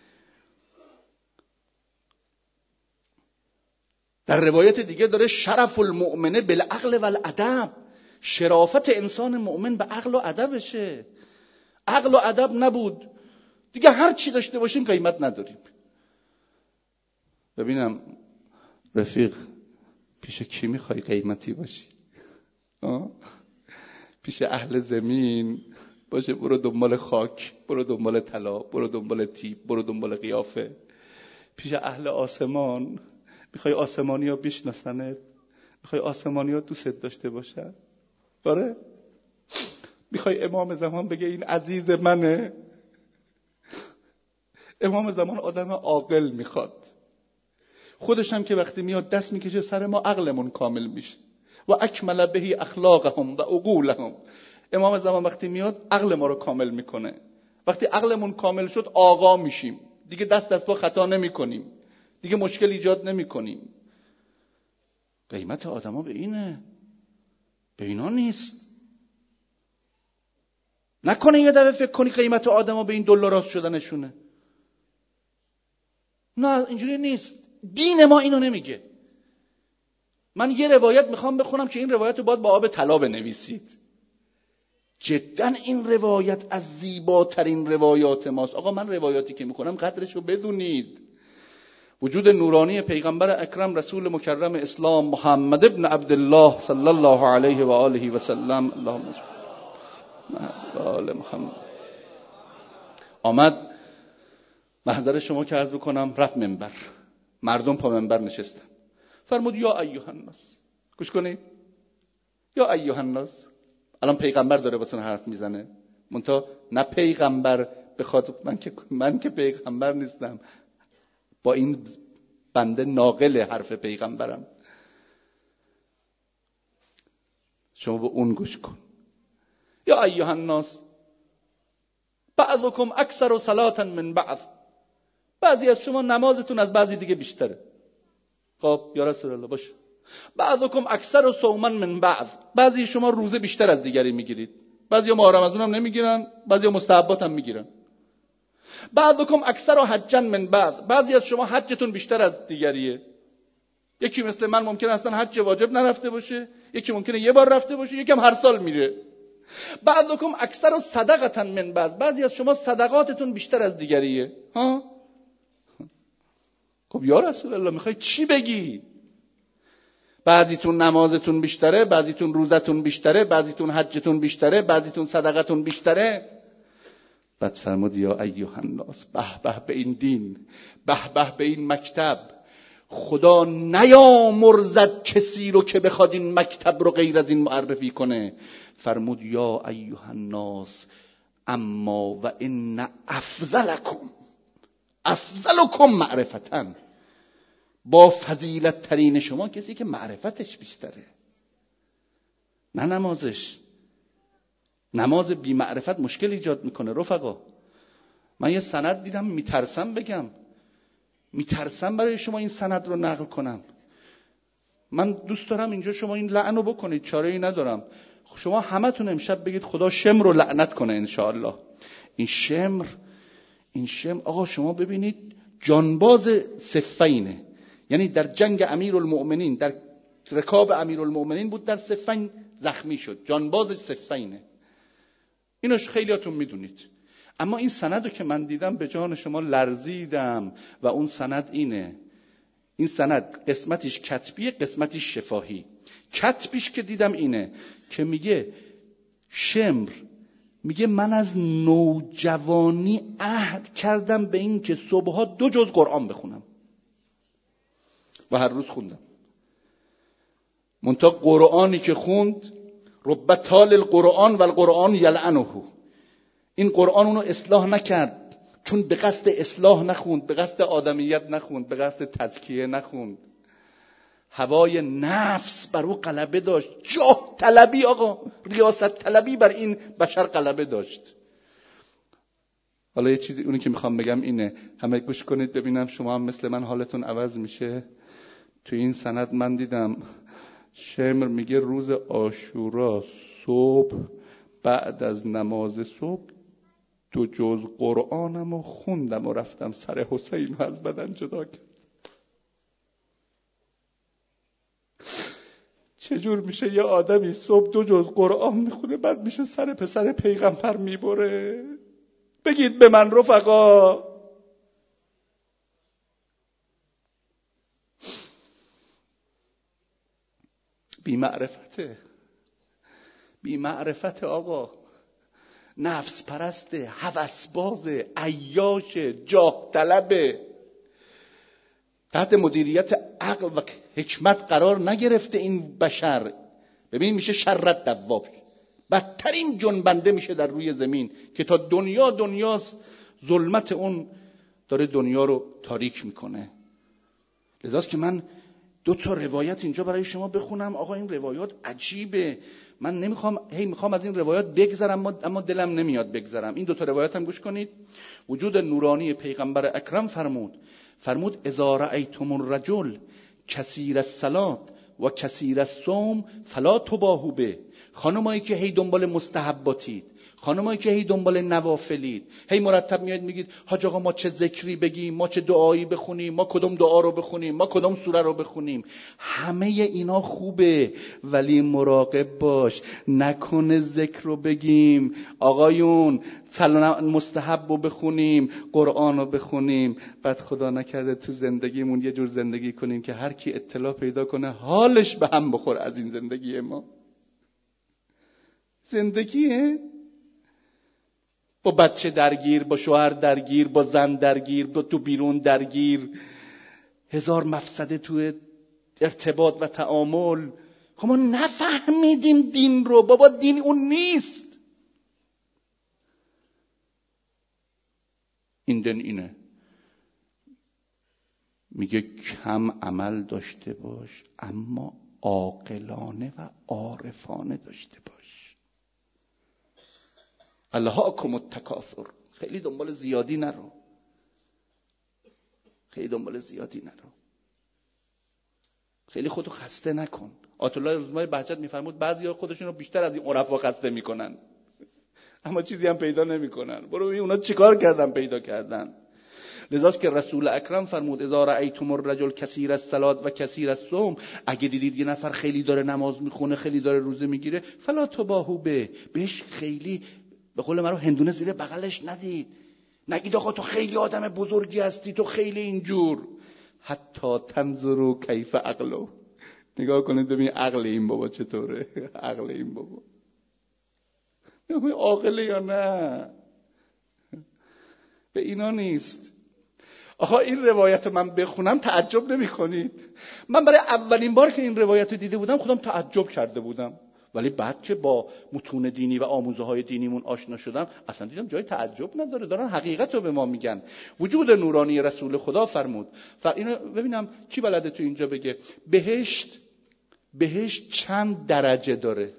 در روایت دیگه داره شرف المؤمنه بالعقل والادب، شرافت انسان مؤمن به عقل و ادبشه. عقل و ادب نبود دیگه هر چی داشته باشیم قیمت نداریم. ببینم رفیق، پیش کی میخوای قیمتی باشی؟ پیش اهل زمین باشه برو دنبال خاک، برو دنبال طلا، برو دنبال تیپ، برو دنبال قیافه. پیش اهل آسمان میخوای آسمانی ها بشناسنت، میخوای آسمانیات دوستت داشته باشن؟ آره؟ میخوای امام زمان بگه این عزیز منه؟ امام زمان آدم عاقل میخواد. خودش هم که وقتی میاد دست میکشه سر ما عقلمون کامل میشه. و اکمل بهی اخلاقهم و عقولهم. امام زمان وقتی میاد عقل ما رو کامل میکنه. وقتی عقلمون کامل شد آقا میشیم. دیگه دست پا خطا نمیکنیم. دیگه مشکل ایجاد نمیکنیم. قیمت آدما به اینه، به اینا نیست. نکنه یه دفعه فکر کنی قیمت آدما به این دلار شدنشونه. نه اینجوری نیست. دین ما اینو نمیگه. من یه روایت میخوام بخونم که این روایت رو باید با آب طلا بنویسید. جدا این روایت از زیباترین روایات ماست. آقا من روایاتی که میخونم قدرش رو بدونید. وجود نورانی پیغمبر اکرم رسول مکرم اسلام محمد ابن عبدالله صلی الله علیه و آله و سلم اللهم صل علی محمد آمد. محضر شما که عرض بکنم رفت منبر. مردم پا منبر نشستن. فرمود یا ایها الناس. گوش کنید. یا ایها الناس. الان پیغمبر داره باتون حرف میزنه. منتها نه پیغمبر بخواد، من که پیغمبر نیستم. با این بنده ناقل حرف پیغمبرم. شما به اون گوش کن. یا ایها الناس بعضکم اکثر صلاة من بعض. بعضی از شما نمازتون از بعضی دیگه بیشتره. خب یا رسول الله باشه. بعضکم اکثر صوما من بعض. بعضی شما روزه بیشتر از دیگری میگیرید. بعضیا ماه رمضان هم نمیگیرن، بعضیا مستحبات هم میگیرن. بعضکم اکثر حجا من بعض. بعضی از شما حجتون بیشتر از دیگریه. یکی مثل من ممکنه اصلا حج واجب نرفته باشه، یکی ممکنه یه بار رفته باشه، یکی هم هر سال میره. بعضکم اکثر صدقه من بعض. بعضی از شما صدقاتتون بیشتر از دیگریه. ها؟ خب یا رسول الله میخوای چی بگی؟ بعضیتون نمازتون بیشتره، بعضیتون روزتون بیشتره، بعضیتون حجتون بیشتره، بعضیتون صدقتون بیشتره. بعد فرمود یا ایها الناس، به به به این دین، به به به این مکتب. خدا نیامرزد کسی رو که بخواد این مکتب رو غیر از این معرفی کنه. فرمود یا ایها الناس اما و ان افضلکم معرفتاً. با فضیلت ترین شما کسی که معرفتش بیشتره، نه نمازش. نماز بی معرفت مشکل ایجاد میکنه رفقا. من یه سند دیدم میترسم بگم، میترسم برای شما این سند رو نقل کنم. من دوست دارم اینجا شما این لعن رو بکنید، چاره ای ندارم. شما همتون امشب بگید خدا شمر رو لعنت کنه انشاءالله. این شمر آقا شما ببینید جانباز صفینه. یعنی در جنگ امیرالمؤمنین، در رکاب امیرالمؤمنین بود، در صفین زخمی شد. جانباز صفینه. اینوش خیلیاتون میدونید. اما این سندو که من دیدم به جان شما لرزیدم و اون سند اینه. این سند قسمتش کتبیه، قسمتش شفاهی. کتبیش که دیدم اینه که میگه شمر میگه من از نوجوانی عهد کردم به این که صبحها 2 جز قرآن بخونم و هر روز خوندم. منتها قرآنی که خوند رب تال القرآن و القرآن یلعنه. این قرآن اونو اصلاح نکرد، چون به قصد اصلاح نخوند، به قصد آدمیت نخوند، به قصد تزکیه نخوند. هوای نفس بر او غلبه داشت. جاه طلبی آقا، ریاست طلبی بر این بشر غلبه داشت. حالا یه چیزی اونی که میخوام بگم اینه، همه گوش کنید ببینم شما هم مثل من حالتون عوض میشه. تو این سند من دیدم شمر میگه روز عاشورا صبح بعد از نماز صبح 2 جز قرآنم و خوندم و رفتم سر حسین رو از بدن جدا کرد. چجور میشه یه آدمی صبح 2 جز قرآن میخونه بعد میشه سر پسر پیغمبر میبره؟ بگید به من رفقا. بی معرفته آقا. نفس پرسته، هوس بازه، عیاشه، جاه طلبه. تحت مدیریت عقل و حکمت قرار نگرفته این بشر، ببین میشه شرط دواب، بدترین جنبنده میشه در روی زمین که تا دنیاست، ظلمت اون داره دنیا رو تاریک میکنه. لذاست که من 2 روایت اینجا برای شما بخونم. آقا این روایات عجیبه، من میخوام از این روایات بگذرم، اما دلم نمیاد بگذرم. این 2 روایت هم گوش کنید. وجود نورانی پیغمبر اکرم فرمود اذا رأیتم الرجل کثیر الصلاة و کثیر الصوم فلا تباهوا به. خانمایی که هی دنبال مستحباتید، خانمایی که هی دنبال نوافلید، هی مرتب میاد میگید حاج آقا ما چه ذکری بگیم، ما چه دعایی بخونیم، ما کدوم دعا رو بخونیم، ما کدوم سوره رو بخونیم، همه اینا خوبه، ولی مراقب باش نکنه ذکر رو بگیم، آقایون مستحب رو بخونیم، قرآن رو بخونیم، بعد خدا نکرده تو زندگیمون یه جور زندگی کنیم که هر کی اطلاع پیدا کنه حالش به هم بخور از این زندگی ما. زندگیه با بچه درگیر، با شوهر درگیر، با زن درگیر، با تو بیرون درگیر، 1000 مفسده تو ارتباط و تعامل. خب ما نفهمیدیم دین رو. بابا دین اون نیست. این دین اینه، میگه کم عمل داشته باش اما عاقلانه و عارفانه داشته باش. الهاکم التکاثر، خیلی دنبال زیادی نرو، خیلی دنبال زیادی نرو، خیلی خودتو خسته نکن. آیت الله رضوانی بهجت میفرمود بعضیا خودشون رو بیشتر از این عرفا خسته میکنن اما چیزی هم پیدا نمیکنن. برو ببین اونا چیکار کردن پیدا کردن. لذاست که رسول اکرم فرمود اذا رأیتم الرجل کثیر الصلاة و کثیر الصوم، اگه دیدید یه نفر خیلی داره نماز میخونه، خیلی داره روزه میگیره، فلا تباهوا به، بهش خیلی به قول من رو هندونه زیر بغلش ندید، نگید آقا تو خیلی آدم بزرگی هستی، تو خیلی اینجور. حتی تنظروا کیف عقله، نگاه کنید ببین عقل این بابا چطوره، عقل این بابا عاقله یا نه. به اینا نیست. آها این روایت من بخونم تعجب نمی کنید؟ من برای اولین بار که این روایت رو دیده بودم خودم تعجب کرده بودم، ولی بعد که با متون دینی و آموزه های دینیمون آشنا شدم اصلا دیدم جای تعجب نداره، دارن حقیقت رو به ما میگن. وجود نورانی رسول خدا فرمود. اینو ببینم کی بلده تو اینجا بگه بهشت چند درجه داره؟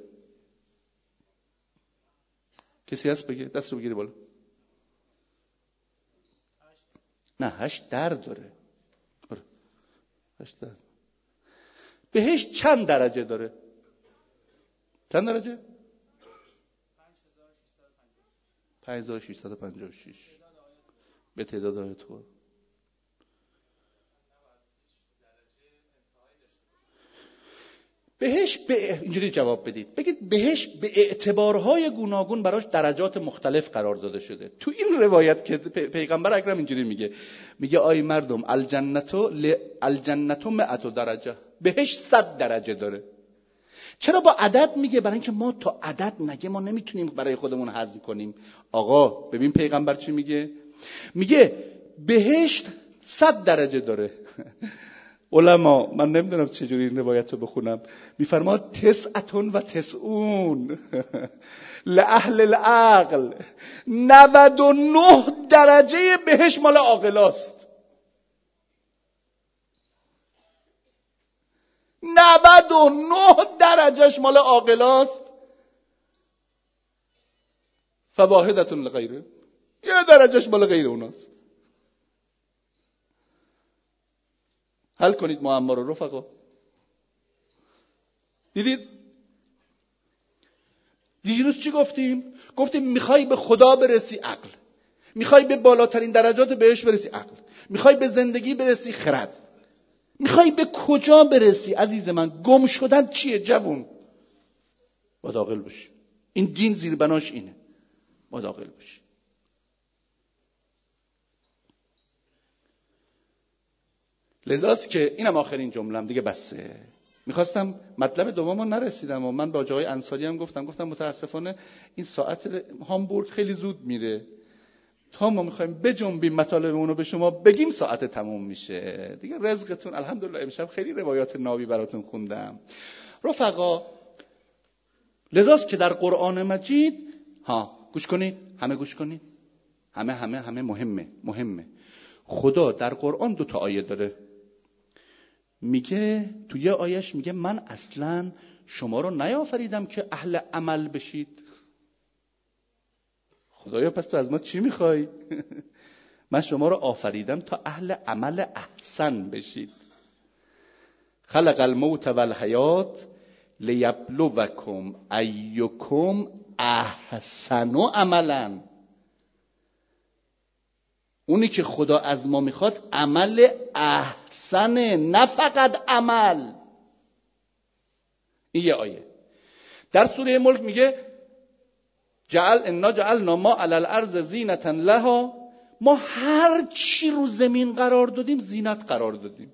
کسی هست بگه؟ دست رو بگیری بالا. نه 8 در داره. 8 در. بهشت چند درجه داره؟ چند درجه؟ 5656 به تعداد آیات خود. اینجوری جواب بدید، بگید بهشت به اعتبارهای گوناگون براش درجات مختلف قرار داده شده. تو این روایت که پیغمبر اکرم اینجوری میگه آی مردم الجنتو 100 درجه، بهشت 100 درجه داره. چرا با عدد میگه؟ برای اینکه ما تا عدد نگه ما نمیتونیم برای خودمون هضم کنیم. آقا ببین پیغمبر چی میگه بهشت 100 درجه داره. علما من نمیدونم چجوری این روایت رو بخونم، میفرماد 99 لأهل العقل، 99 درجه بهشت مال عاقلاست. 99 درجهش مال عاقلاست. فواحدة لغیره، یه درجهش مال غیر اوناست. حل کنید معما رو رفقا. دیدید دیروز چی گفتیم میخوای به خدا برسی عقل، میخوای به بالاترین درجات بهش برسی عقل، میخوای به زندگی برسی خرد، میخوای به کجا برسی عزیز من؟ گم شدن چیه جوون؟ باید عاقل باشی. این دین زیر بناش اینه، باید عاقل باشی. لذاست که اینم آخرین جملم دیگه بسه. میخواستم مطلب دومو نرسیدم و من با آقای انصاری هم گفتم متاسفانه این ساعت هامبورگ خیلی زود میره، تا ما میخوایم بجنبیم مطالبمون رو به شما بگیم ساعت تموم میشه دیگه. رزقتون الحمدلله. امشب خیلی روایات نابی براتون خوندم رفقا. لذاست که در قرآن مجید گوش کنید، همه گوش کنید، همه مهمه. خدا در قرآن 2 آیه داره. میگه تو یه آیش میگه من اصلا شما رو نیافریدم که اهل عمل بشید. خدایا پس تو از ما چی میخوای؟ من شما رو آفریدم تا اهل عمل احسن بشید. خلق الموت والحیات لیبلوکم ایکم احسن عملا. اونی که خدا از ما میخواد عمل احسنه، نه فقط عمل. این یه آیه. در سوره ملک میگه انا جعلنا ما علی الارض زینة لها. ما هر چی رو زمین قرار دادیم زینت قرار دادیم.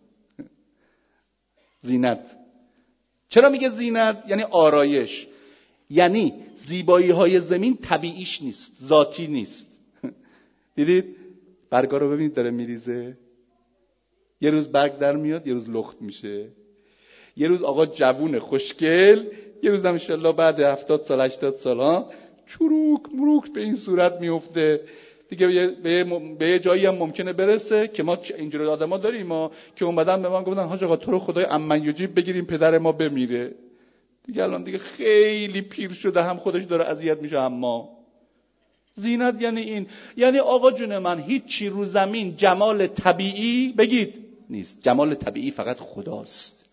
زینت. چرا میگه زینت؟ یعنی آرایش. یعنی زیبایی های زمین طبیعیش نیست، ذاتی نیست. دیدید برگا رو ببینید داره میریزه، یه روز برگ در میاد، یه روز لخت میشه. یه روز آقا جوون خوشگل، یه روز هم انشالله بعد 70 سال 80 سال چروک مروک به این صورت میفته دیگه. به یه جایی هم ممکنه برسه که ما اینجوری آدما داریم ما که اومدن به ما گفتن حاج آقا تو رو خدای امن یجیب بگیریم پدر ما بمیره دیگه. الان دیگه خیلی پیر شده، هم خودش داره اذیت میشه. اما زینت یعنی این، یعنی آقا جون من هیچی رو زمین جمال طبیعی بگید نیست. جمال طبیعی فقط خداست.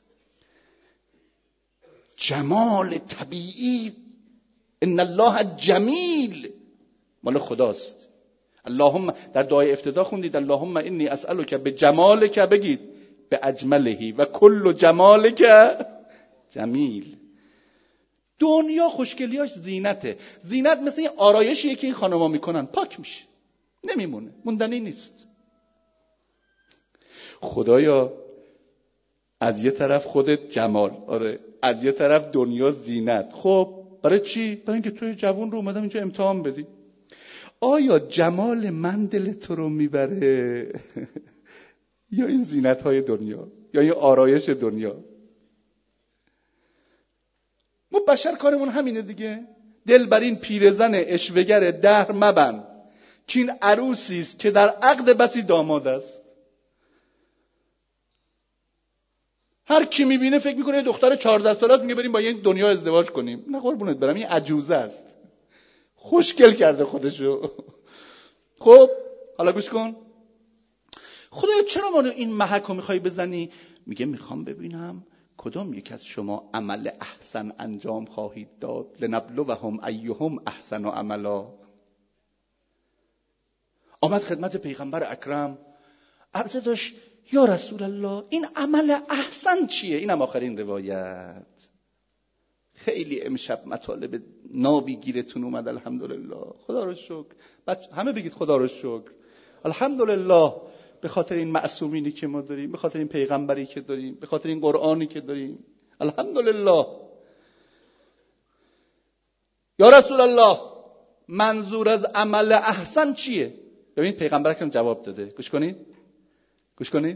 جمال طبیعی ان الله جمیل مال خداست. اللهم در دعای افتتاح خوندید اللهم انی اسألک بجمالک بگید به اجملهی و کل جمالک جمیل. دنیا خوشگلیاش زینته. زینت مثل این آرایشیه که این خانوما میکنن، پاک میشه نمیمونه، موندنی نیست. خدایا از یه طرف خودت جمال، آره، از یه طرف دنیا زینت. خب برای چی؟ برای اینکه توی جوون رو اومدم اینجا امتحان بدی. آیا جمال من دل تو رو میبره یا این زینت های دنیا یا این آرایش دنیا؟ ما بشر کارمون همینه دیگه. دل بر این پیرزن اشوهگر دهر مبند که این عروسی است که در عقد بسی داماد است. هر کی میبینه فکر میکنه یه دختر 14 ساله میگه بریم با این دنیا ازدواج کنیم. نه قربونت برم، این عجوزه است، خوشگل کرده خودشو. خب حالا گوش کن. خدایا چرا ما این محک رو میخوای بزنی؟ میگه میخوام ببینم کدام یک از شما عمل احسن انجام خواهید داد. لنبلوهم ایهم احسن عملا. آمد خدمت پیغمبر اکرم عرضه داشت یا رسول الله این عمل احسن چیه؟ اینم آخرین روایت. خیلی امشب مطالب نابی گیرتون اومد. الحمدلله، خدا رو شکر. همه بگید خدا رو شکر. الحمدلله به خاطر این معصومینی که ما داریم، به خاطر این پیغمبری که داریم، به خاطر این قرآنی که داریم. الحمدلله. یا رسول الله منظور از عمل احسن چیه؟ ببین پیغمبر اکرم جواب داده. گوش کنید.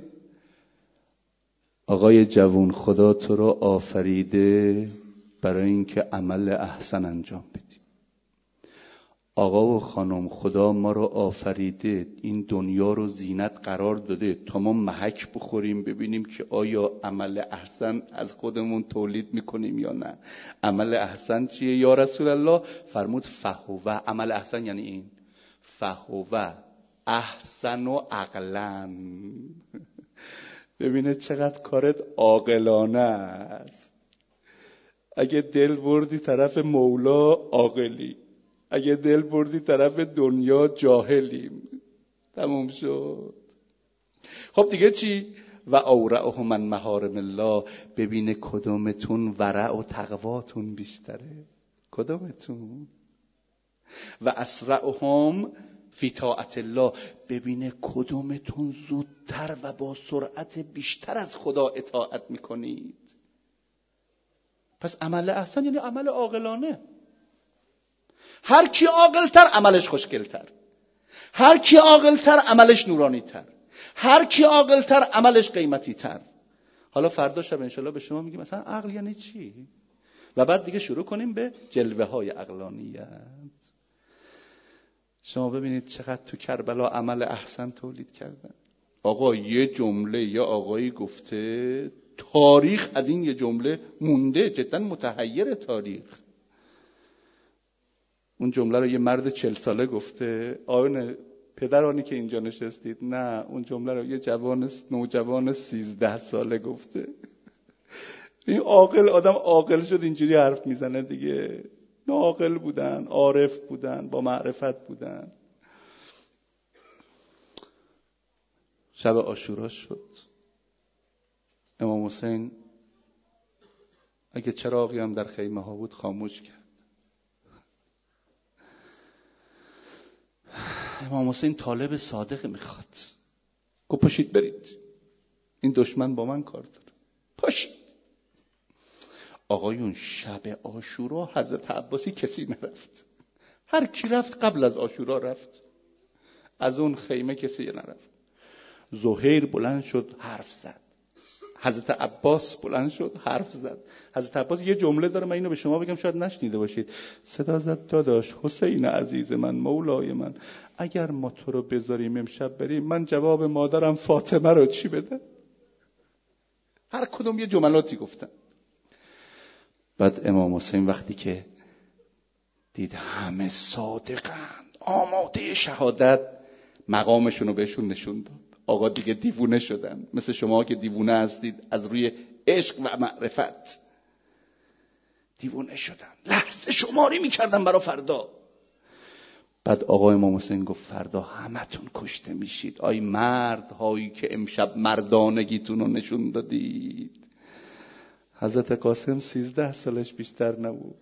آقای جوون خدا تو رو آفریده برای اینکه عمل احسن انجام بدی. آقا و خانم خدا ما رو آفریده، این دنیا رو زینت قرار داده تا ما محک بخوریم ببینیم که آیا عمل احسن از خودمون تولید میکنیم یا نه. عمل احسن چیه یا رسول الله؟ فرمود فهوه. عمل احسن یعنی این فهوه احسن و عقلن. ببینه چقدر کارت عاقلانه است. اگه دل بردی طرف مولا عاقلی، اگه دل بردی طرف دنیا جاهلیم. تموم شد. خب دیگه چی؟ و اورعهم من محارم الله. ببینه کدومتون ورع و تقواتون بیشتره، کدومتون. و اسرعهم فی طاعت الله. ببینه کدومتون زودتر و با سرعت بیشتر از خدا اطاعت میکنید. پس عمل احسن یعنی عمل عاقلانه. هر کی عاقل‌تر عملش خوشگل‌تر، هر کی عاقل‌تر عملش نورانی‌تر، هر کی عاقل‌تر عملش قیمتی‌تر. حالا فردا شب انشالله به شما میگیم مثلا عقل یعنی چی، و بعد دیگه شروع کنیم به جلوه‌های عقلانیت. شما ببینید چقدر تو کربلا عمل احسن تولید کردن. آقا یه جمله یا آقایی گفته، تاریخ از این یه جمله مونده، جدا متحیر تاریخ. اون جمله رو یه مرد 40 ساله گفته. آقایون پدرانی که اینجا نشستید، نه، اون جمله رو یه نوجوان 13 ساله گفته. این عاقل، آدم عاقل شد اینجوری حرف میزنه دیگه. عاقل بودن، عارف بودن، با معرفت بودن. شب عاشورا شد. امام حسین اگه چراغی هم در خیمه ها بود خاموش کرد. امام حسین طالب صادق میخواد. گفت پاشید برید، این دشمن با من کار داره، پاشید. آقایون شب عاشورا حضرت عباسی کسی نرفت، هر کی رفت قبل از عاشورا رفت، از اون خیمه کسی نرفت. زهیر بلند شد حرف زد، حضرت عباس بلند شد حرف زد. حضرت عباس یه جمله داره، من اینو به شما بگم شاید نشنیده باشید. صدا زد داداش حسین عزیز من، مولای من، اگر ما تو رو بذاریم امشب بریم، من جواب مادرم فاطمه رو چی بده؟ هر کدوم یه جملاتی گفتن. بعد امام حسین وقتی که دید همه صادقند، آماده شهادت، مقامشون رو بهشون نشون داد. آقا دیگه دیوونه شدن، مثل شما که دیوونه هستید از روی عشق و معرفت. دیوونه شدن، لحظه شماری میکردن برای فردا. بعد آقا امام حسین گفت فردا همتون کشته میشید. آی مرد هایی که امشب مردانگیتون رو نشون دادید. حضرت قاسم 13 سالش بیشتر نبود،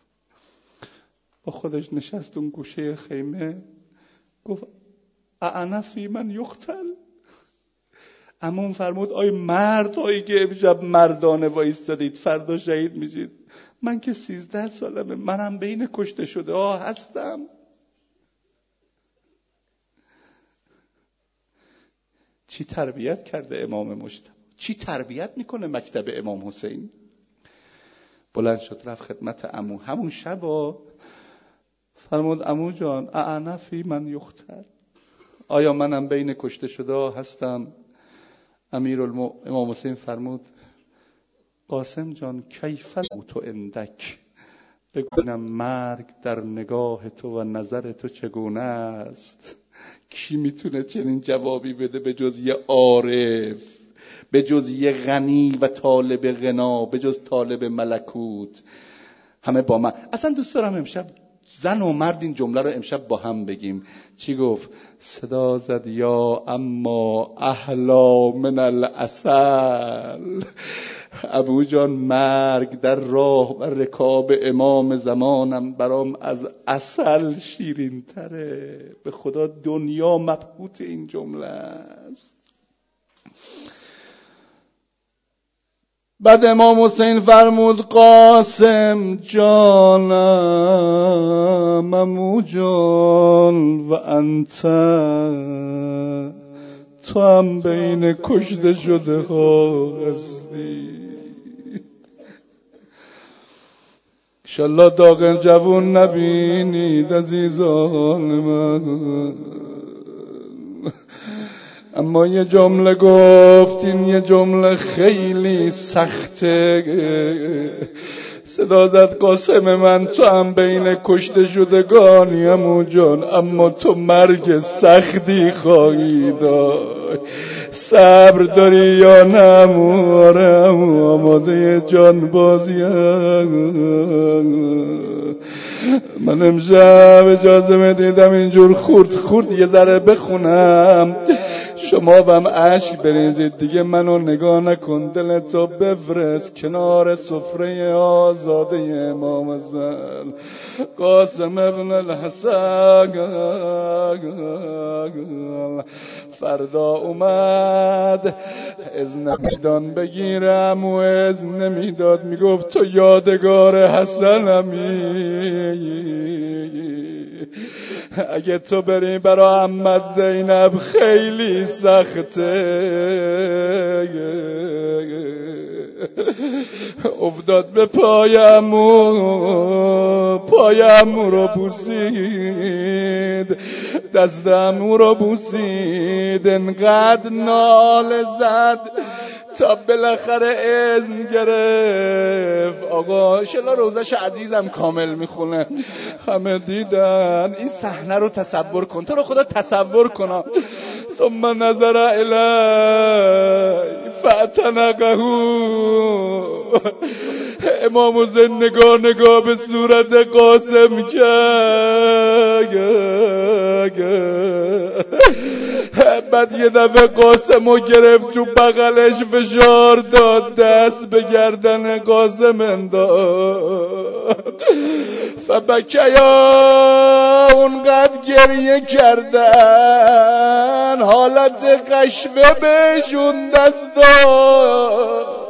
با خودش نشست اون گوشه خیمه، گفت انا فی من یقتل. عموم فرمود آی مرد هایی که امشب مردانه وایستادید، فردا شهید میشید. من که 13 سالمه، منم بین کشته شده ها هستم. چی تربیت کرده امام مجتبی، چی تربیت میکنه مکتب امام حسین. بلند شد رفت خدمت عمو. همون شبا فرمود عمو جان انا فی من یقتل، آیا منم بین کشته شده هستم؟ امام حسین فرمود قاسم جان کیف تو اندک، بگویم مرگ در نگاه تو و نظر تو چگونه است؟ کی میتونه چنین جوابی بده به جز یه عارف، به جز یه غنی و طالب غنا، به جز طالب ملکوت؟ همه با من. اصلا دوست دارم امشب زن و مرد این جمله رو امشب با هم بگیم. چی گفت؟ صدا زد یا اما احلا من العسل. ابو جان مرگ در راه و رکاب امام زمانم برام از عسل شیرین تره. به خدا دنیا مبهوت این جمله است. بعد امام حسین فرمود قاسم جانم، عمو جان و انت، تو هم بین کشته شده ها هستی. انشالله داغ جوون نبینید عزیزان من. اما یه جمله گفتین، یه جمله خیلی سخته. صدا زد قاسم من تو هم بین کشته شدگانی عمو جان، اما تو مرگ سختی خواهی داشت. صبر داری یا نه عمو؟ آره عمو، آماده جان بازی هم. من امشب اجازه میدیدم اینجور خورد یه ذره بخونم، شما هم اشک بریزید دیگه. منو نگاه نکن، دلتو بفرست کنار سفره آزاده امام زن قاسم ابن الحسن. فردا اومد اذن میدان بگیرم و اذن نمیداد، میگفت تو یادگار حسنمی. اگه تو بری برا عمت زینب خیلی سخته. افتاد به پای عمو رو بوسید، دست عمو رو بوسید، انقدر ناله زد تا بالاخره اذن گرفت. آقا شلا روزش عزیزم کامل میخونه. همه دیدن. این صحنه رو تصور کن، تو رو خدا تصور کن. ثم نظر الی فاعتنقه. امام حسین نگاه به صورت قاسم کرد. بعد یه دفعه قاسمو گرفت تو بغلش، فشار داد، دست به گردن قاسم انداخت. فبکیا، اونقدر گریه کردن، حالت قشوه بهشون دست داد.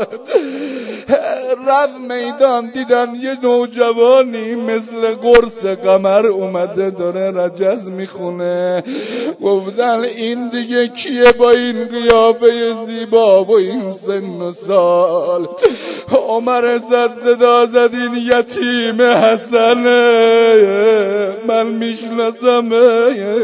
رفت میدان، دیدن یه نوجوانی مثل قرص قمر اومده داره رجز میخونه. گفتن این دیگه کیه با این قیافه زیبا و این سن و سال؟ عمر صدا زد این یتیم حسنه، من میشناسمه.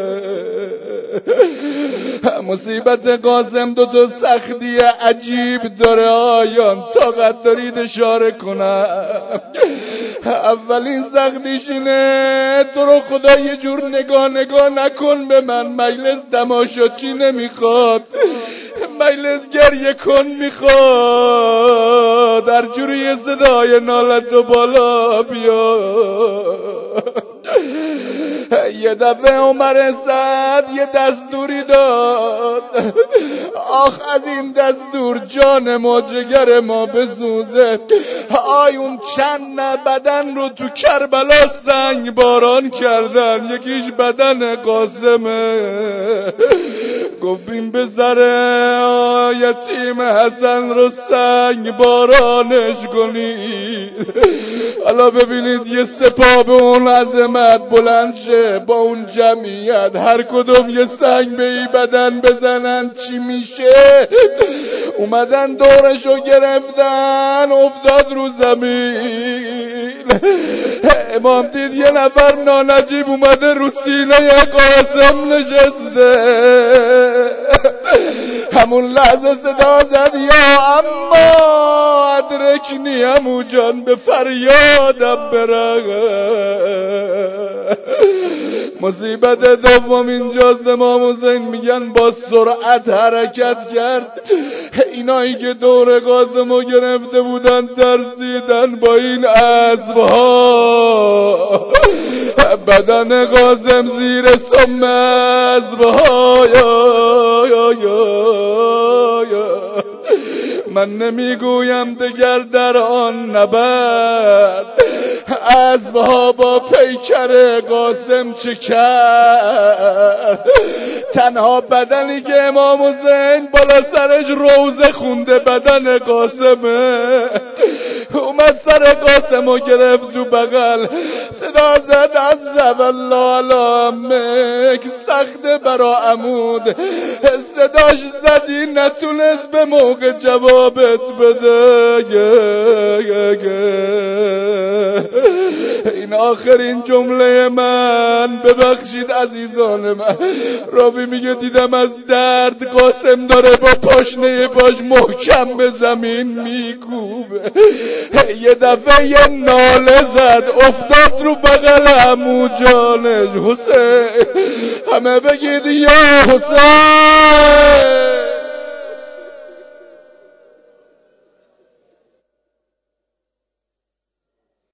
مصیبت قاسم دو سختی عجیب داره آیان، طاقت دارید اشاره کنم. اولین سختیش اینه تو رو خدا یه جور نگاه نکن به من. مجلس تماشاچی نمیخواد، مجلس گریه کن میخواد. هر جوری یه صدای نالتو بالا بیاد. یه دفعه عمر سعد یه دستوری داد. آخ از این دستور جان ما جگر ما بسوزه. آیون چند بدن رو تو کربلا سنگ باران کردن، یکیش بدن قاسمه. گفتیم به سر یتیم حسن رو سنگ بارانش کنید. حالا ببینید یه سپاه به اون عظمت بلند شه، با اون جمعیت هر کدوم یه سنگ به این بدن بزنن چی میشه؟ اومدن دورشو گرفتن، افتاد رو زمین. امام دید یه نفر نانجیب اومده رو سینه قاسم نشسته. همون لحظه صدا زد یا اما ادرکنی عمو جان، به فریادم برقه. مصیبت دوم اینجاست، امام حسین میگن با سرعت حرکت کرد. اینایی که دور قاسمو گرفته بودن ترسیدن با این اسبها. بدن قاسم زیر سم اسبها. من نمیگویم دگر در آن نبرد اسبها با پیکر قاسم چه کرد. تنها بدنی که امام حسین بالا سرش روزه خونده بدن قاسمه. اومد سر قاسمو گرفت تو بغل، صدا زد عذب الله علامک، سخت برا عمود. صداش زدی نتونست به موقع جوابت بده. این آخرین جمله من. ببخشید عزیزان من. راوی میگه دیدم از درد قاسم داره با پاشنه پاش محکم به زمین میکوبه. یه دفعه یه ناله زد، افتاد رو بغل عمو جانش. حسین، همه بگید یا حسین.